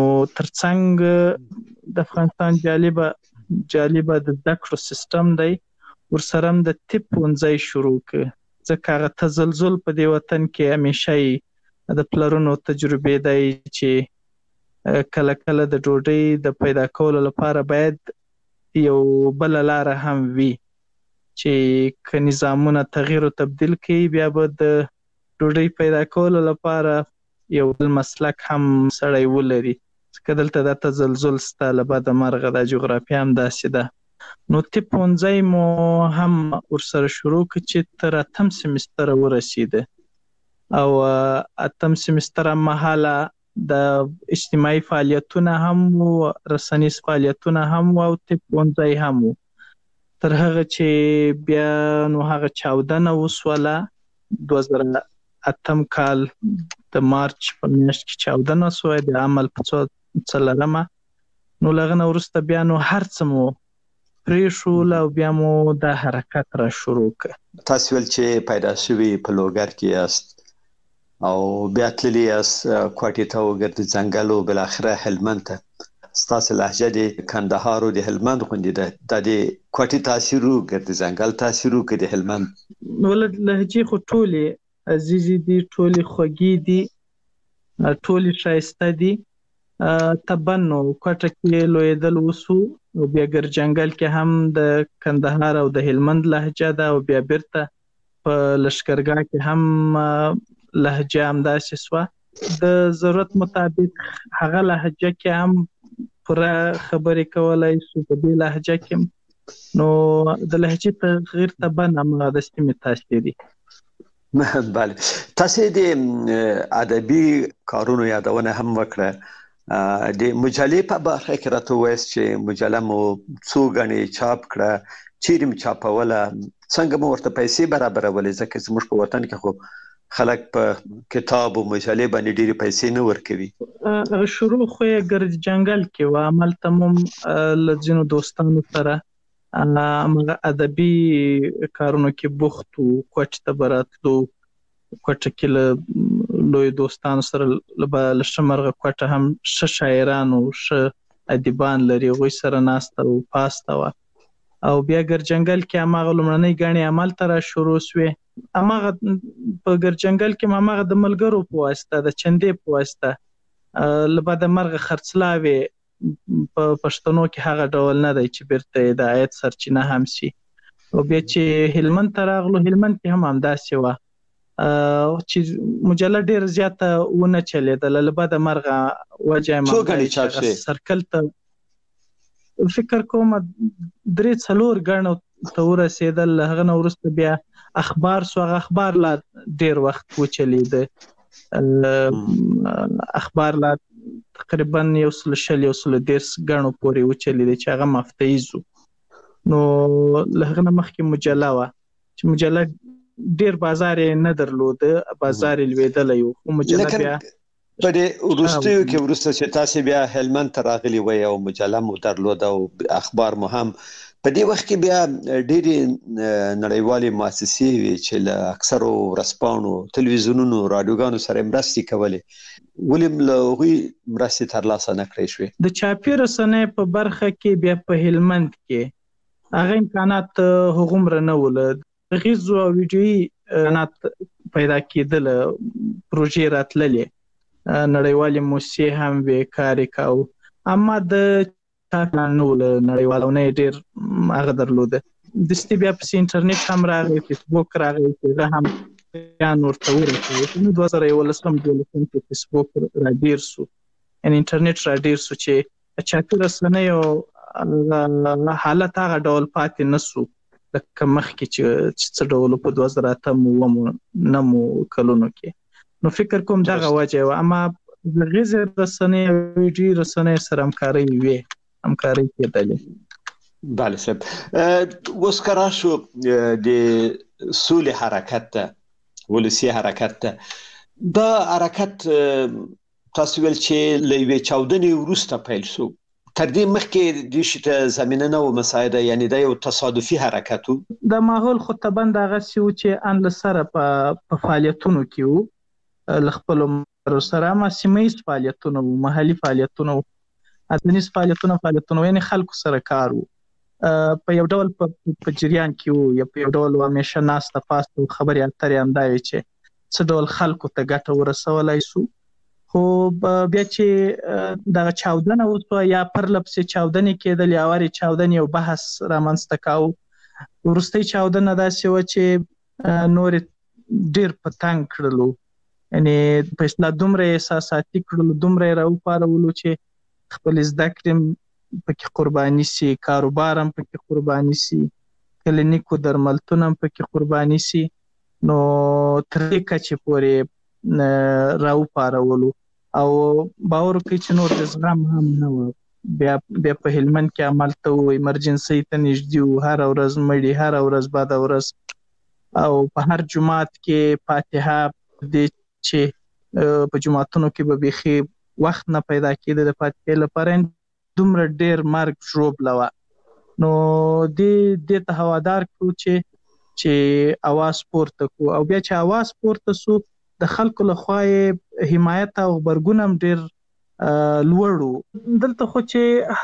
ترڅنګ د افغانستان جالبه جالبه د زده کړو سیستم دی، ورسره هم د طب ښوونځی شروع ک ځکه هغه تزلزل په دې وطن کې همیشه د پلرونو تجربې دی چې کله کله د ډوډۍ د پیدا کولو لپاره باید یو بل لاره هم وي چې که نظامونه تغییر او تبدیل کوي بیا به د ډوډۍ پیدا کولو لپاره یو بل مسلک هم سړی ولري. ځکه دلته د تزلزل ستا له بده مرغه د جغرافیه هم داسې ده. نو طب ښوونځی مو هم ورسره شروع کړ چې تر اتم سیمستره ورسیده او اتم سیمستره مهاله د اجتماعي فعالیتونه هم و، رسنیز فعالیتونه هم و او طب ښوونځی هم و. تر هغه چې بیا نو هغه چاودنه وسوله دوه زره اتم کال د مارچ په میاشت کې چاودنه وسوه د عمل په څلورمه. نو له هغه نه وروسته بیا نو هر څه مو پرېښول او بیا مو د حرکت را شروع کړ. تاسو ول چې پیدا شوي په لوګر کې یاست او بیا تللی یاست کوټې ته وګرځئ ځنګل او بل اخره هلمند ته. ستاسو لهجه د کندهار او د هلمند غوندې ده، د دې کوټې تاثیر وګرځئ ځنګل تاثیر وکړي د هلمند. نو لهجې خو ټولې عزیزې دي، ټولې خوږې دي، ټولې ښایسته دي. طبعا نو کوټه کې لویدل وسو او بیا ګرجنګل کې هم د کندهار او د هلمند لهجه ده او بیا بیرته په لشکرګاه کې هم لهجه همداسې سوه. د ضرورت مطابق هغه لهجه کې هم پوره خبرې کولای سو په دې لهجه کې. نو د لهجې تغییر طبعا همغه د سیمې تاثیر دی. بله، تاسو د ادبي کارونو یادونه هم وکړه. د مجلې په برخه کې راته وایست چې مجله مو څو غنې چاپ کړه، چیرې مو چاپوله، څنګه مو ورته پیسې برابرولې؟ ځکه زموږ په وطن کې خو خلک په کتاب او مجلې باندې ډېری پیسې نه ورکوي. شروع خو یې ګرد جنگل کې و، عمل تمام لځینو دوستانو سره هغه ادبي کارونو کې بوخت و، کوټ ته براتلو، کوټه کې له لوی دوستانو سره له شمرغه کوټه هم ش شاعران او ش ادیبان لري، غوي سره ناسته او پاسته و. او بیا ګر جنگل کې هغه لمړنۍ غاڼې عمل تر شروع شوې. هغه په ګر جنگل کې هغه د ملګرو په واسطه د چندې په واسطه لبا د مرغ خرڅلاوي په پښتنو کې هغه ډول نه دی چې بیرته د آیت سرچینه هم شي. او بیا چې هلمند ته راغلو، هلمند کې هم همداسې وه چې مجله ډېره زیاته ونه چلېدله، لبا د مرغه وجه څو ګڼې چاپ شوې؟ سرکل ته فکر کوم درې څلور ګڼو ته ورسېدل. هغه نه وروسته بیا اخبار سو، هغه اخبار لا ډېر وخت وچلېده. اخبار لا تقریبا یو سل شل یو سل دېرش ګڼو پورې وچلېده چې هغه مفتیز و. نو له هغه نه مخکې مجله وه چې مجله ډېر بازار یې نه درلوده، بازار یې لوېدلی و، خو مجله بیا په دې وروستیو کې وروسته چې تاسې بیا هلمند ته راغلي وئ او مجله مو درلوده او اخبار مو هم، په دې وخت کې بیا ډېرې نړیوالې مؤسسې وې چې له اکثرو ورځپاڼو، تلویزیونونو، راډیوګانو سره مرستې کولې، ولې له هغوی مرستې ترلاسه نه کړی شوې؟ د چاپي رسنیو په برخه کې بیا په هلمند کې هغه امکانات هغومره نه وو، له غیزو او ویډیویي امکانات پیدا کېدله، پروژې راتللې، نړیوالې موسسې هم وې کار یې کاوه، اما د چاپ نه و له نړیوالو نه یې ډېر هغه درلوده. دستي بیا پسې انټرنیټ هم راغی، فیسبوک راغی چې هغه هم بیان ورته ورسوي. نو دوه زره یولسم دولسم کې فیسبوک را ډېر سو، یعنې انټرنیټ را ډېر سو چې چاپي رسنیو حالت هغه ډول پاتې نه سو لکه مخکې چې څه ډول په دوه زره اتم اووم نهمو کلونو کې. نو فکر کوم دغه وجه وه، اما د غیزې رسنۍ او ویډیویي رسنۍ سره همکارۍ وې، همکارۍ کېدلې. بله صاحب، اوس که راشو د سولې حرکت ته، ولسي حرکت ته، دا حرکت تاسو ویل چې له یوې چاودنې وروسته پیل شو، تر دې مخکې دې شي ته زمینه نه وه مساعده، یعنې دا یو تصادفي حرکت و؟ د ماحول خو طبعا دغسې و چې ان له سره په فعالیتونو کې و، له خپلو ملګرو سره، اما سیمه ییز فعالیتونه وو، محلي فعالیتونه وو، اتنیز فعالیتونه فعالیتونه یعنې خلکو سره کار وو، په یو ډول په جریان کې وو، یا په یو ډول همیشه ناسته پاسته خبرې اترې همدا وې چې څه ډول خلکو ته ګټه ورسولی سو. خو بیا چې دغه چاودنه وسوه یا پرله پسې چاودنې کېدلې، اورې چاودنې یو بحث رامنځته کاوه. وروستۍ چاودنه داسې وه چې نور ډېر په تنګ کړلو، یعنې په اصطلاح دومره احساساتي کړلو، دومره یې راوپارولو چې خپلې زده کړې پکې قرباني سي، کاروبار هم پکې قرباني سي، کلینیکو درملتون هم پکې قرباني سي. نو تر دې کچې پورې راوپارولو او باور وکړئ چې نور د زغم هم نه وه. بیا بیا په هلمند کې عمل ته و، ایمرجنسۍ ته نږدې وو، هره ورځ مړي، هره ورځ بده ورځ، او په هر جومات کې فاتحه دې چې په جوماتونو کې به بیخي وخت نه پیدا کېده د فاتحې لپاره، دومره ډېر مرګ ژوبله وه. نو دې دې ته هوادار کړو چې چې اواز پورته کړو، او بیا چې اواز پورته سو د خلکو لخوا یې حمایت او غبرګون هم ډېر لوړ و. دلته خو چې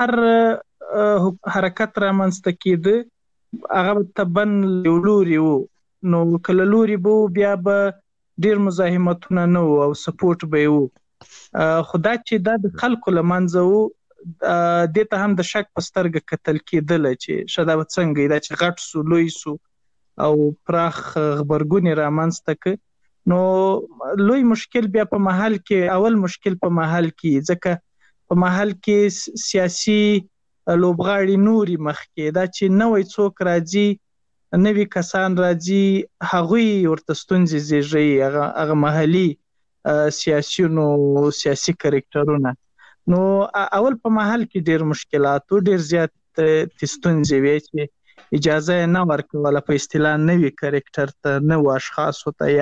هر حرکت رامنځته کېده هغه طبعا یو لوري و، نو که له لوري به و بیا به ډېر مزاحمتونه نه وو او سپورټ به یې وو، خو دا چې دا د خلکو له منځه و، دې ته هم د شک په سترګه کتل کېدله چې ښه دا به څنګه وي، دا چې غټ سو، لوی سو او پراخ غبرګون یې رامنځته کړ. نو لوی مشکل بیا په محل کې، اول مشکل په محل کې، ځکه په محل کې سیاسي لوبغاړي نوري مخکې، دا چې نوی څوک راځي، نوي کسان راځي، هغوی ورته ستونزې زیږوي، هغه محلي سیاسیونو سیاسي کرکټرونه. نو اول په محل کې ډېر مشکلات و، ډېر زیات ستونزې وې چې اجازه یې نه ورکوله په اصطلاح نوي کرکټر ته، نوو اشخاصو ته یا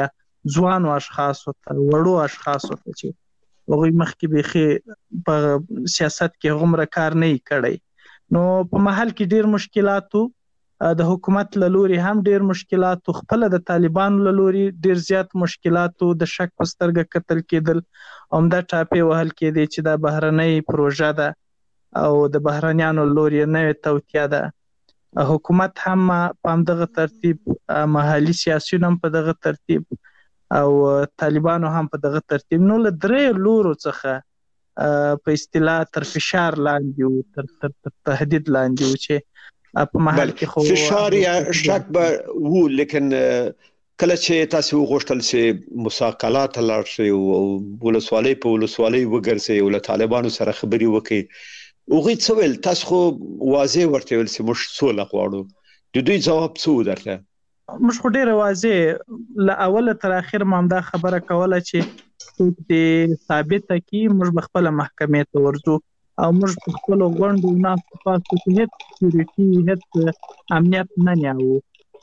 ځوانو اشخاصو ته وړو اشخاصو ته چې هغوی مخکې بیخي په سیاست کې هغومره کار نه یې کړی نو په محل کې ډېر مشکلات د حکومت له لوري هم ډېر مشکلات خپله د طالبانو له لوري ډېر زیات مشکلات د شک په سترګه کتل کېدل همدا ټاپې وهل کېدې چې دا بهرنۍ پروژه ده او د بهرنیانو له لوري نوې توطیه ده حکومت هم په همدغه ترتیب محلي سیاسیون هم په دغه ترتیب او طالبانو هم په دغه ترتیب نو له درې لورو څخه په اصطلاح تر فشار لاندې وو تر تر تهدید لاندې وو چې په محل کې خو فشار یا شک به وو لیکن کله چې تاسو وغوښتل چې مساقلات لاړ شي او ولسوالۍ په ولسوالۍ وګرځي او له طالبانو سره خبري وکړي اوغه څه ویل تاسو خو واضح ورته ویل چې موږ سوله غواړو د دوی جواب څه درته موږ خو ډېر واضح له اوله تر اخر مامدا خبره کوله چې څوک دې ثابته کی موږ بخپله محکمې ته ورځو او موږ په خپلو غونډو ناستو پاستو کې هېڅ سکیورټي هېڅ امنیت نه نیاوو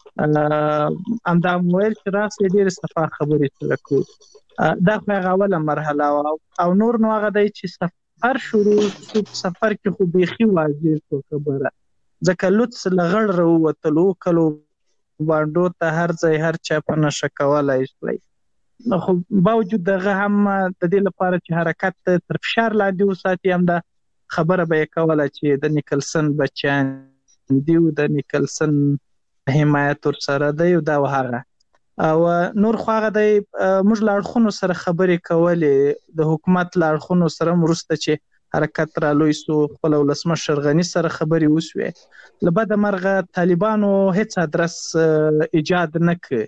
همدا مو ویل چې راسئ ډېرې صفا خبرې سره کوو دا خو هغه اوله مرحله وه او نور نو هغه دی چې سفر شروع شو سفر کې خو بیخي واضح شو خبره ځکه لوڅ له غړ راووتلو کلو بانډو ته هر ځای هر چا په نشه کولی شلی نو خو باوجود دغه هم د دې لپاره چې حرکت تر فشار لاندې وساتي همدا خبره به یې کوله چې د نیکلسن بچیان دي او د نیکلسن حمایت ورسره دی او دا هغه او نور خو هغه دی موږ له اړخونو سره خبرې کولې د حکومت له اړخونو سره وروسته چې حرکت را لوی سو خپل ولسمشر غني سره خبرې وسوې له بده مرغه طالبانو هیڅ ادرس ایجاد نه کړ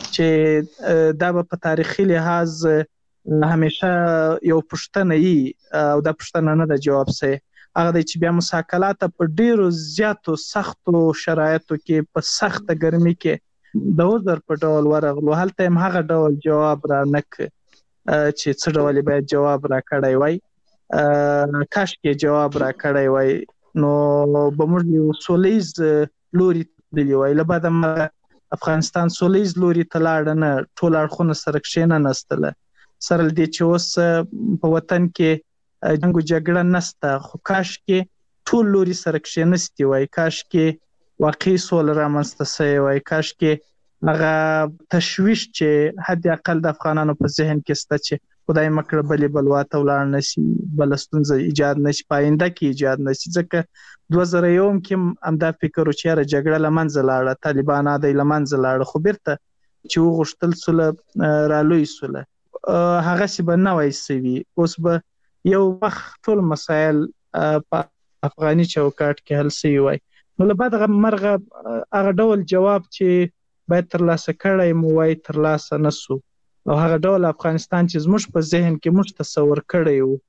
چې دا په تاریخي لحاظ همیشه یو پوښتنه وي او دا پوښتنه نه ده جواب سي هغه دی چې بیا مساکلات په ډیرو زیاتو سختو شرایطو کې په سخته ګرمي کې د عذر په ډول ورغلو هلته هم هغه ډول جواب را نه کړ چې څه ډول باید جواب را کړی وای کاش کې جواب را کړی وای نو به موږ یو سولیز لوري تللی وای له بعده افغانستان سولیز لوري ته لاړ نه ټول اړخونه سره کښېنه نستله سره دې چې اوس په وطن کې جنګ او جګړه نسته خو کاش کې ټول لوري سره کښېنستي وای کاش کې واقعي سوله رامنځته سوی وای کاش کې هغه تشویش چې حد اقل د افغانانو په ذهن کې شته چې خدای مکړه بلې بلوا ته ولاړ نشي بل ستونزه ایجاد نشي پاینده کې ایجاد نشي ځکه دوه زره یوم کې همدا فکر و چې یاره جګړه له منځه لاړه طالبان دی له منځه لاړه خو بیرته چې وغوښتل سوله رالوی سوله هغسې به نه وای سوي اوس به یو وخت ټول مسایل په افغاني چوکاټ کې حل سوي وای نو له بعد مرغه هغه ډول جواب چې باید ترلاسه کړی مو وای ترلاسه نه سو او هغه ډول افغانستان چې زموږ په ذهن کې موږ تصور کړی وو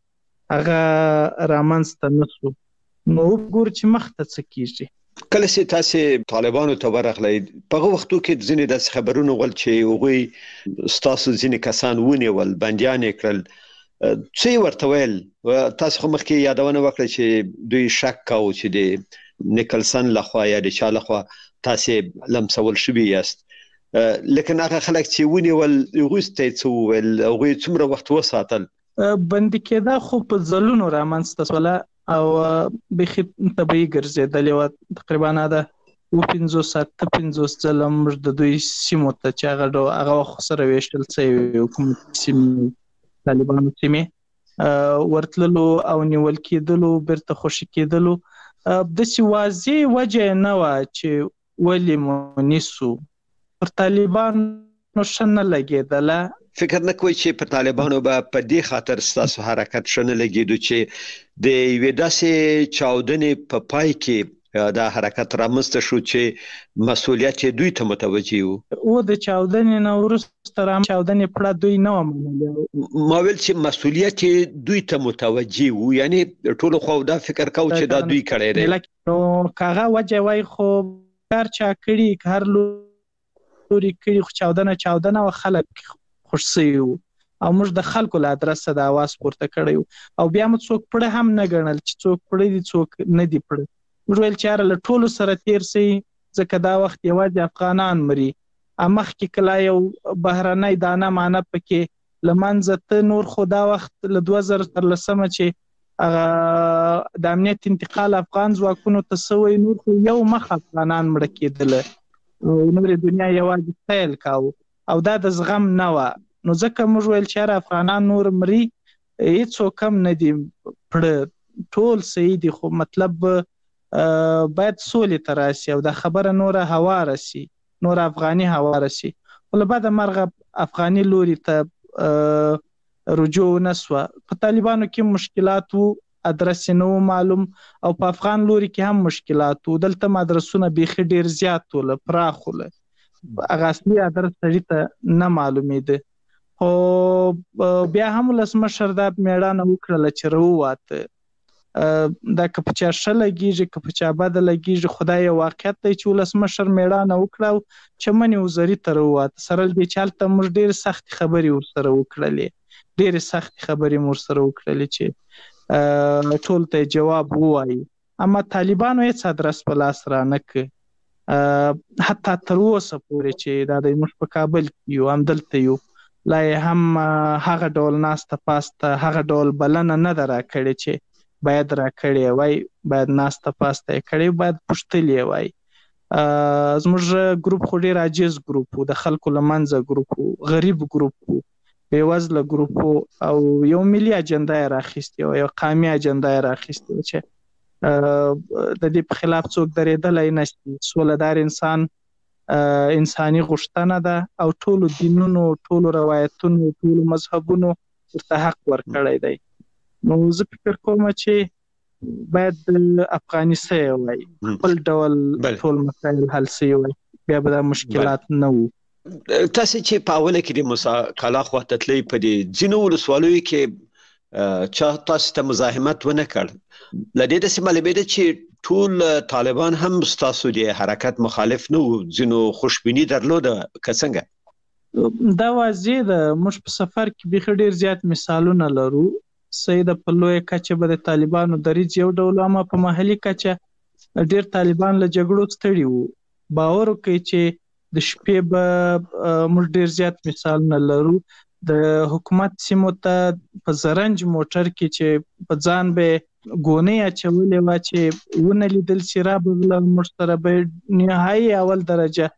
هغه رامنځته نه سو نو وګورو چې مخته څه کېږي کله چې تاسو طالبانو ته ورغلئ په هغه وختو کې ځینې داسې خبرونه ول چې هغوی ستاسو ځینې کسان ونیول بندیان یې کړل څه ورته ویل تاسو خو مخکې یادونه وکړه چې دوی شک کاوه چې د نیکلسن لخوا یا د چا لخوا تاسو لمسول شوي یاست لیکن هغه خلک چې ونیول هغوی ته څه وویل هغوی څومره وخت وساتل بندي کېدا خو په ځلونو رامنځته سوله او بیخي طبیعي ګرځېدلې وه تقریبا ده اووه پنځوس اته پنځوس ځله موږ د دوی سیمو ته چې هغه هغه وخت سره ویشتل سوي حکومتي سیمې طالبانو سیمې ورتللو او نیول کېدلو بیرته خوشي کېدلو داسې واضح وجه نه وه چې ولې مو نیسو پر طالبانو ښه نه لګېدله فکر نه کوئ چې پر طالبانو به په دې خاطر ستاسو حرکت ښه نه لګېدو چې د یوې داسې چاودنې په پای کې دا حرکت رامنځته شو چې مسؤلیت دوی ته متوجه وو او د چاودنې نه وروسته را چاودنې پړه دوی نه وه منلې ما ویل چې مسؤلیت دوی ته متوجه وو یعنی ټولو خوا دا فکر کوو چې دا دوی کړی دی نو که هغه وجه وای خو هر چا کړي که هر لوري کړي خو چاودنه چاودنه و خلک خوش سوي وو او موږ د خلکو له ادرسه د اواز پورته کړی وو او بیا مو څوک پړه هم نه ګڼل چې څوک پړه دي څوک نه دي پړه موږ ویل چې یاره له ټولو سره تیر سئ ځکه دا وخت یوازې افغانان مري امخ کې کلا یو بهرنۍ دانه معنی پکې لمنځه ته نور خدا وخت له دوه زره تر لسمه چې د امنیت انتقال افغان ځواکونو ته سوی نور یو مخ افغانان مړه کېدل او نور دنیا یوازې پیل کاوه او دا د زغم نه و. نو ځکه موږ ویل چې افغانان نور مري هیڅوک هم نه دي پړه ټول صحیح دي خو مطلب باید سولې ته راسي او دا خبره نوره هواره سي نور افغاني هواره سي. خو له بعده مرغه افغاني لوري ته رجوع نسوه. په طالبانو کې مشکلات وو ادرس نه معلوم او په افغان لوري کې هم مشکلات وو. دلته ادرسونه بیخي ډیر زیات ول پراخ ول هغه اصلي ادرس سړي ته نه معلومېده. خو بیا هم ولسمشر دا میړانه وکړله چې راووته دا که په چا ښه لګېږي که په چا بده لګېږي خدای یو واقعیت دی چې ولسمشر میړانه وکړه او چمنې وزري ته راووته. سره له دې چې هلته موږ ډېرې سختې خبرې ورسره وکړلې ډېرې سختې خبرې مو ورسره وکړلې چې ټول ته جواب ووایي. اما طالبانو هېڅ ادرس په لاس رانه کړ حتی تر اوسه پورې چې دا دی موږ په کابل کې یو همدلته یو لا هم هغه ډول ناسته پاسته هغه ډول بلنه نه ده راکړې چې باید راکړې وای باید ناسته پاسته یې کړې باید پوښتلې وای. زموږ ګروپ خو ډېر عاجز ګروپ و د خلکو له منځه ګروپ و غریب ګروپ و بېوزله ګروپ و او یو ملي اجنډا یې راخیستې وه یو قامي اجنډا یې راخیستې وه چې د دې په خلاف څوک درېدلی نشي. سولهدار انسان انساني غوښتنه ده او ټولو دینونو ټولو روایتونو ټولو مذهبونو ورته حق ورکړی دی. نو زه فکر کوم چې باید د افغاني سوی وای خپل ډول ټول مسایل حل سوی وای بیا به دا مشکلات نه وو. تاسو چې په اوله کې د موسی کالا خواته تللی په دې ځینو ولسوالیو کې چا تاسو ته مزاحمت ونه کړ له دې داسې معلومېده چې ټول طالبان هم ستاسو د حرکت مخالف نه وو ځینو خوشبیني درلوده که څنګه؟ دا واضح ده موږ په سفر کې بیخي ډېر زیات مثالونه لرو. سید په لویه کچه به د طالبانو دریځ یو ډول اما په محلي کچه ډېر طالبان له جګړو ستړي وو. باور وکړئ چې د شپې به موږ ډېر زیات مثالونه لرو د حکومت سیمو ته په زرنج موټر کې چې په ځان به ګونې اچولې وه چې ونه لیدل چې رابغله موږ سره به نهایي اول درجه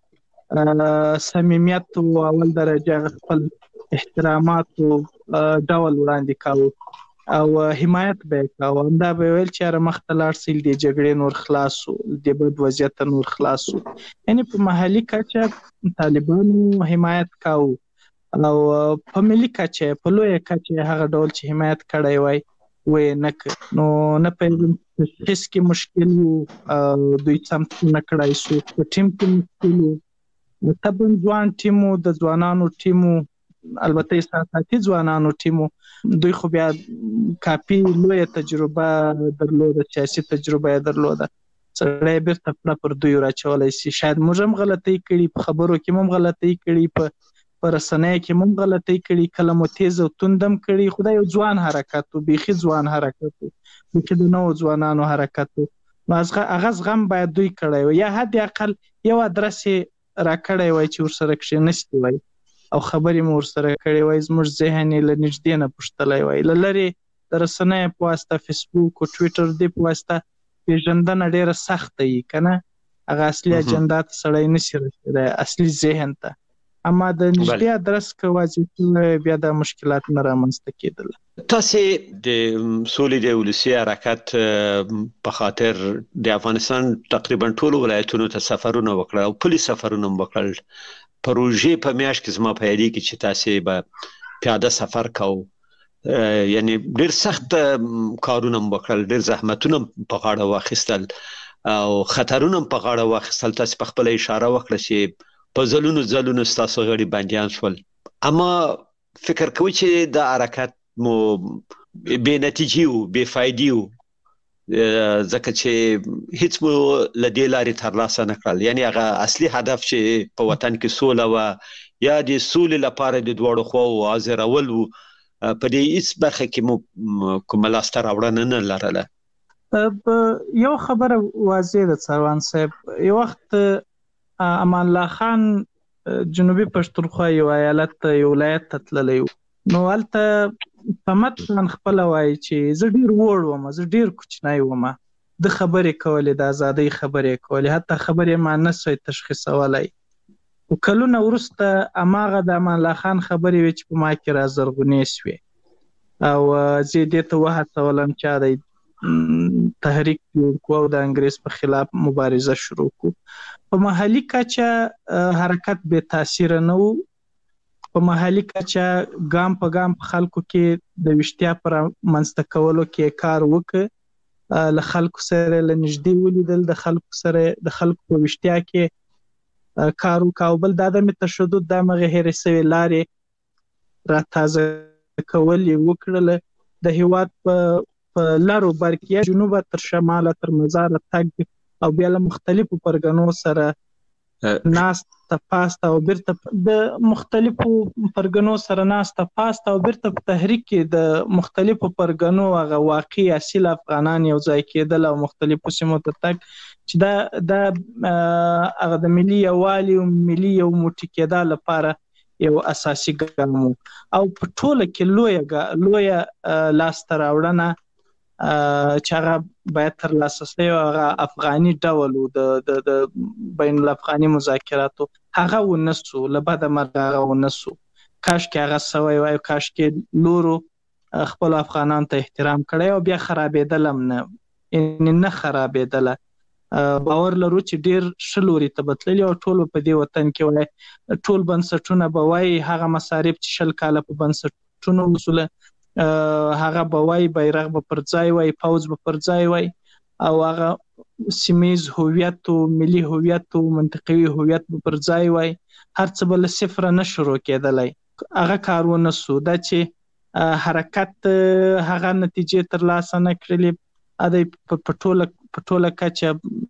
صمیمیت و اول درجه خپل احترامات و ډول وړاندې کاوه او حمایت به یې کاوه. همدا به یې ویل چې یاره مخته لاړ سئ د جګړې نور خلاص شو د بد وضعیته نور خلاص شو. یعنې په محلي کچه طالبانو حمایت کاوه او په ملي کچه په لویه کچه هغه ډول چې حمایت کړی وای وې نه کړ. نو نه پوهېږم تشخیص کې مشکل و دوی سمت نه کړی شو په ټیم کې مشکل و طبعا ځوان ټیم و د ځوانانو ټیم و البته احساساتي ځوانانو ټیم و دوی خو بیا کافي لویه تجربه درلوده سیاسي تجربه یې درلوده سړی بیرته پړه پر دوی راچولی سي. شاید موږ هم غلطۍ کړي په خبرو کې هم غلطۍ کړي په په رسنیو کې هم غلطۍ کړي کله مو تیز او توند هم کړي خو دا یو ځوان حرکت و بیخي ځوان حرکت و بیخي د نوو ځوانانو حرکت و. نو هغه زغم باید دوی کړی و یا حد اقل یو ادرس یې راکړی وای چې ورسره کښېنستي وای او خبرې مو ورسره کړې وای زموږ ذهن یې له نږدې نه پوښتلی وای. له لرې د رسنیو په واسطه فیسبوک او ټویټر دې په واسطه پېژندنه ډېره سخته وي که نه هغه اصلي اجنډا ته سړی نشي رسېدی اصلي ذهن ته. اما د نږدې ادرس که واضح شوی بیا دا مشکلات نه رامنځته کېدل. تاسې د سولې د ولسي حرکت په خاطر د افغانستان تقریبا ټولو ولایتونو ته سفرونه وکړل او پلي سفرونه هم وکړل. پروژې په میاشت کې زما په یادې کې چې تاسې به پیاده سفر کوو یعنی ډېر سخت کارونه هم وکړل ډېر زحمتونه په غاړه واخیستل او خطرونه هم په غاړه واخیستل. تاسې په خپله اشاره وکړه چې په ځلونو ځلونو ستاسو غړي بندیان شول اما فکر کوئ چې دا حرکت مو بې نتیجې و بې فایدې و ځکه چې هیڅ مو له دې لارې ترلاسه نه کړل یعنی هغه اصلي هدف چې په وطن کې سوله وه یا د سولې لپاره د دواړو خواوو حاضرول و په دې هیڅ برخه کې مو کومه لاسته راوړنه نه لرله. یو خبره واضح ده څروان صاحب یو وخت امان الله خان جنوبي پښتونخوا یو ایالت یو ولایت ته تللی و. نو هلته په متن خپله وایي چې زه ډېر وړ وم، زه ډېر کوچنی وم، د خبرې کولې، د ازادۍ خبرې کولې، حتی خبرې ما نه سوی تشخیصولی. خو کلونه وروسته هماغه د امان الله خان خبرې وې چې په ما کې رازرغونې سوې او زه یې دې ته وهڅولم چې د تحریک جوړ کړو او د انګریز په خلاف مبارزه شروع کړو. په محلي کچه حرکت بې تاثیره نه و. په محلي کچه ګام په ګام په خلکو کې د ویښتیا پر منځته کولو کې کار وکړ، له خلکو سره له نږدې ولیدل، د خلکو سره د خلکو په ویښتیا کې کار وکړ. او بل دا عدم تشدد د همغې هېرې سوې لارې را تازه کول یې وکړله. د هېواد په په لر و بر کې جنوبه تر شماله تر مزاره تګ او بیا له مختلفو پرګنو سره ناسته پاسته او بیرته د مختلفو پرګنو سره ناسته پاسته او بیرته په تحریک کې د مختلفو پرګنو هغه واقعي اصیل افغانان یو ځای کېدل او مختلفو سیمو ته تګ چې دا د هغه د ملي یووالي او ملي یو موټی کېدا لپاره یو اساسي ګام و. او په ټوله کې لویه لویه لاسته راوړنه چې هغه باید ترلاسه شوی او هغه افغاني ډول و د د بین الافغاني مذاکراتو، هغه ونه سو، له بده مرغه هغه ونه سو. کاشکې هغه سوی وای، کاشکې نورو خپلو افغانانو ته احترام کړی او بیا خرابېدل هم نه، یعنې نه خرابېدله. باور لرو چې ډېر ښه لوري ته به تللي او ټول په دې وطن کې وای، ټول بنسټونه به وایي هغه مصارف چې شل کاله په بنسټونو وسوله، هغه به وایي بیرغ به پر ځای وای، پوځ به پر ځای وای او هغه سیمیز هویت او ملي هویت او منطقوي هویت به پر ځای وای، هر څه به له صفره نه شروع کېدلی. هغه کار ونه سو. دا چې حرکت هغه نتیجې ترلاسه نه کړلې، دی په ټوله په ټوله کچه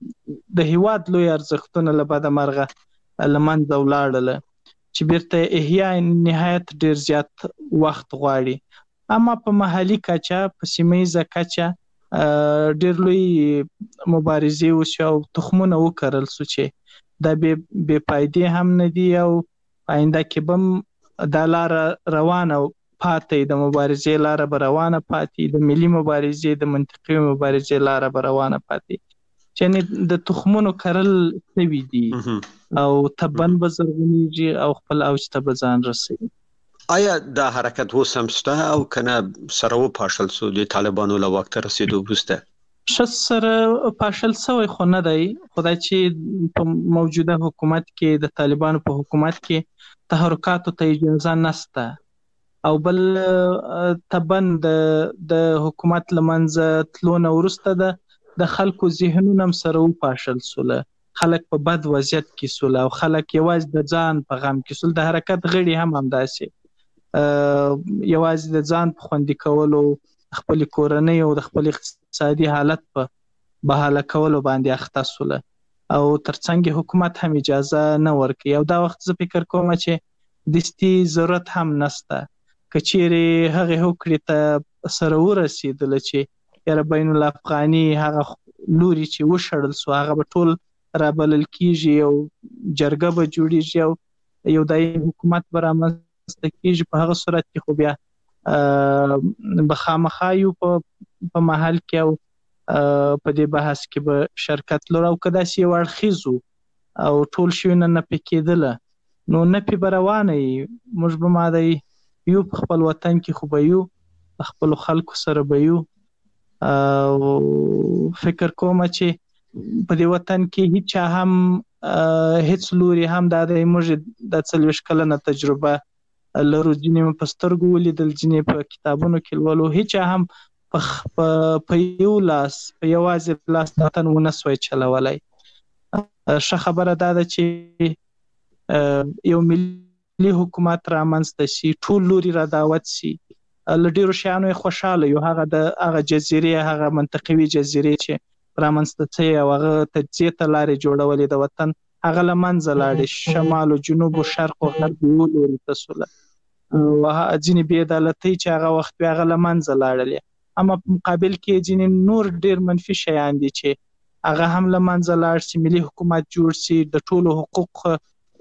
د هېواد لوی ارزښتونه له بده مرغه له منځه ولاړله چې بیرته احیا نهایت ډېر زیات وخت غواړي. اما په محلي کچه په سیمه کچه ډېر لوی مبارزې وشوې او تخمونه وکرل سو چې دا بې فایدې هم نه دي او آینده کې به هم دا لاره روانه پاتې، د مبارزې لاره به روانه پاتې، د ملي مبارزې د منطقي مبارزې لاره به روانه پاتې، چې د تخمونو کرل سوي دي او تبن به زرغونېږي او خپل اوج ته به ځان رسوي. آیا دا حرکت اوس هم شته او کنه سره وپاشل سو د طالبانو له واک ته رسېدو وروسته؟ ښه سره پاشل سوی خو نه دی، خو دا چې په موجوده حکومت کې د طالبانو په حکومت کې تحرکاتو ته اجازه نسته او بل تبن د حکومت له منځه تلو نه وروسته ده د خلکو ذهنونه هم سره وپاشل سوله، خلک په بد وضعیت کې سوله او خلک یوازې د ځان په غم کې سول. د حرکت غړي هم همداسې یوازې د ځان په خوندي کولو، خپل کورنۍ او د خپل اقتصادي حالت په بحاله کولو باندې اخته سوله او ترڅنګ حکومت هم اجازه نه ورکوي. او دا وخت زه فکر کوم چې دستي ضرورت هم نسته که چیرې هغې هوکړې ته سره ورسېدله چې یاره بین الافغاني هغه لوري چې وشړل سو هغه به ټول رابلل کېږي او جرګه به جوړېږي او یو دایمي حکومت به رامنځته کېږي. په هغه صورت کې خو بیا به خامخا یو په محل کې او په دې بحث کې به شرکت لرو او که داسې یو اړخیز او ټول شیونه نه پې کېدله نو نه پې به روانه یي. موږ به ما دی یو په خپل وطن کې خو به یو، په خپلو خلکو سره به یو. فکر کوم چې په دې وطن کې هیڅ چا هم هیڅ لوري هم دا دی موږ د څلوېښت کلنه تجربه لرو، ځینې مو په سترګو ولیدل، ځینې په کتابونو کې لولو، هیڅ چا هم په یو لاس په یوازې لاس د وطن ونه سوی چلولی. ښه خبره دا ده چې یو ملي حکومت رامنځته شي، ټول لوري را دعوت شي، له ډېرو شیانو یې خوشحاله یو، هغه د هغه جزیرې هغه منطقوي جزیرې چې رامنځته شوې او هغه تجزیې ته لارې جوړولې د وطن هغه له منځه لاړې، شمال او جنوب او شرق او غرب یو لوري ته سوله. ځینې بې عدالتۍ چې هغه وخت وې هغه له منځه لاړلې. اما په مقابل کې ځینې نور ډېر منفي شیان دي چې هغه هم له منځه لاړ شي، ملي حکومت جوړ شي، د ټولو حقوق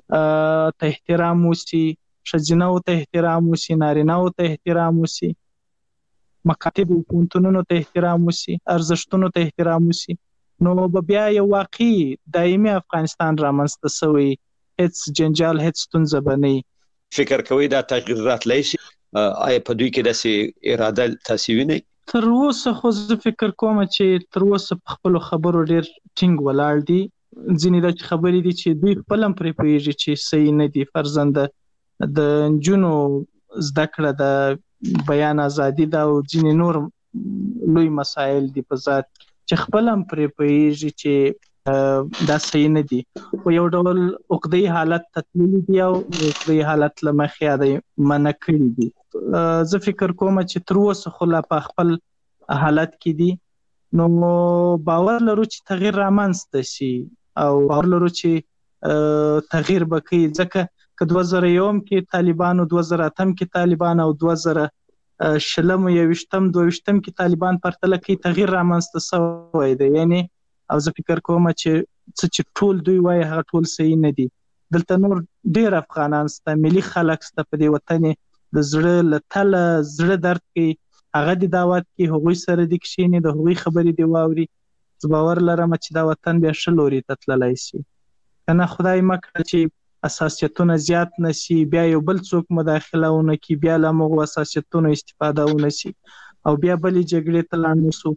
ته احترام وسی، ښځینه ته احترام وسی، نارینه ته احترام وسی، مکاتب او پوهنتونونو ته احترام وسی، ارزښتونو ته احترام وسی، نو به بیا یو واقعي دایمي افغانستان رامنځته شوی، هیڅ جنجال هیڅ ستونزه به نه وي. فکر کوئ دا تغییر راتلی شي؟ آیا په دوی کې داسې اراده تاسې وینئ؟ تر اوسه خو زه فکر کوم چې تر اوسه په خپلو خبرو ډېر ټینګ ولاړ دي. ځینې داسې خبرې دي چې دوی خپل هم پرې پوهېږي چې صحیح نه دي. فرضاً د نجونو زده کړه، د بیان ازادي ده او ځینې نور لوی مسایل دي په ذات چې خپل هم پرې پوهېږي چې دا صحیح نه دي، خو یو ډول عقده‌ي حالت ته تللي دي او عقده‌ي حالت له مخې یې د منع کړي دي. زه فکر کوم چې تر اوسه خو لا په خپل حالت کې دي. نو باور لرو چې تغییر رامنځته شي او باور لرو چې تغییر به کوي، ځکه که دوه زره یوم کې طالبان او دوه زره اتم کې طالبان او دوه زره شلم او یویشتم دوه ویشتم کې طالبان پرتله کوي، تغییر رامنځته شوی دی. یعنی او زه فکر کوم چې څه چې ټول دوی وایي هغه ټول صحیح نه دي. دلته نور ډېر افغانان شته، ملي خلک شته په دې وطن، د زړه له تله زړه درد کوي، هغه د دعوت کې هغوی سره دې کښېني، د هغوی خبرې دې واوري. زه باور لرم چې دا وطن بیا ښه لوري ته تللی شي. که نه خدای مه کړه چې اساسیتونه زیات نه شي، بیا یو بل څوک مداخله ونه کړي، بیا له همغو اساسیتونو استفاده ونه شي او بیا بلې جګړې ته لاړ نه شو.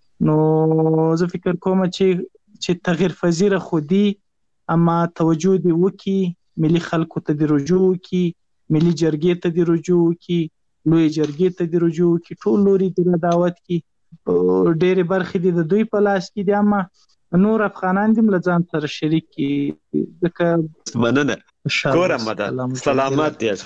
نو زه فکر کوم چې چې تغییر پذیره خو دي، اما توجه دې وکړي، ملي خلکو ته دې رجوع وکړي، ملي جرګې ته دې رجوع وکړي، لوی جرګې ته دې رجوع وکړي، ټول لوري دې دعوت کړي. ډېرې برخې دې د دوی په لاس کې دي، اما نور افغانان دې هم له ځان سره شریک کړي. ځکه مننه کور مدد سلامت دی.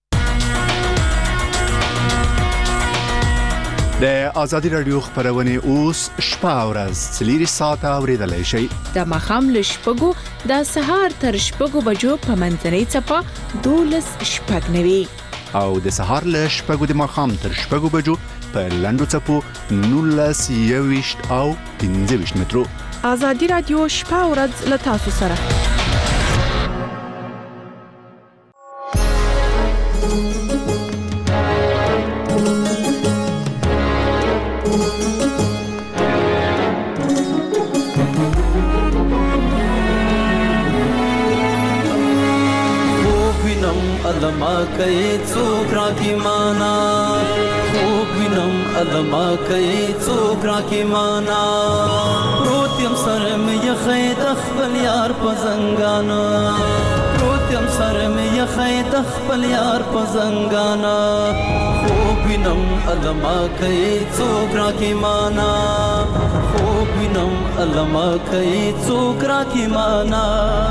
د ازادي رادیو خبرونه اوس شپه او ورځ څلور ساعته اوریدلای شئ. د ماښام له شپږو د سهار تر شپږو بجو په منځنۍ څپه دولس شپږ نوي او د سهار له شپږو د ماښام تر شپږو بجو په لنډو څپو نولس یویشت او پنځه ویشت مترو. ازادي رادیو شپه او ورځ له تاسو سره. ادما کوي څوک راکی مانا، خوب وینم ادما کوي څوک راکی مانا، پروت یم سر مې یخې د خپل یار په زنګانا، پروت یم سر مې یخې د خپل یار په زنګانا، خوب وینم ادما کوي څوک راکی مانا، خوب وینم ادما کوي څوک راکی مانا.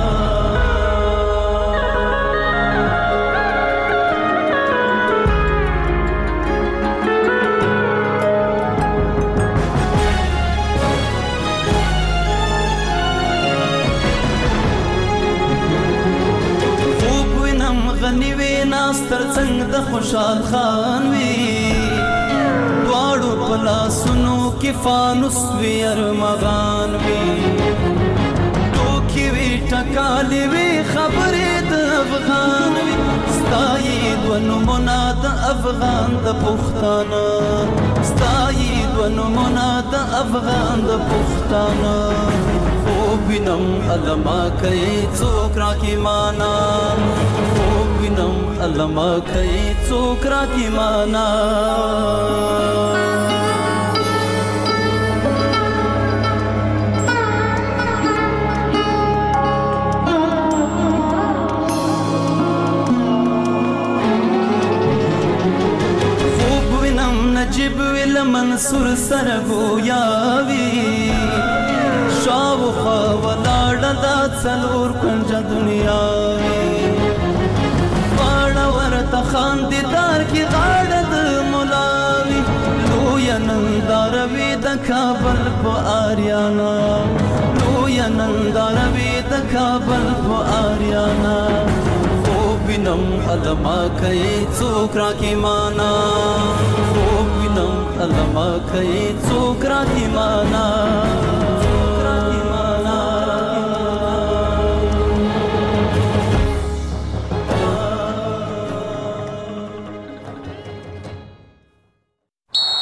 غنیوی ناستر څنګ د خوشحال خان وی، دواړو په لاسونو کې فانوس وی ارمغان وی، ټوکې وی ټکالې وی خبرې د افغان وی، ستایي دوه نومونه د افغان د پښتانه، ستایي دوه نومونه د افغان د پښتانه، خوب وینم علما کوي څوک راکی مانا، خوب وینم علما کوي څوک راکی مانا. خوب وینم نجیب ویل منصور سره گویا وی، شاوخوا ولاړه دا څلور کنجه دنیا وي، غاړه ورته خاندیدار کې غاړه د ملا وي، لویه ننداره وي د کابل په آریانا، لویه ننداره وي د کابل په آریانا، خوب وینم علما کوي څوک راکی مانا، خوب وینم علما کوي څوک راکی مانا.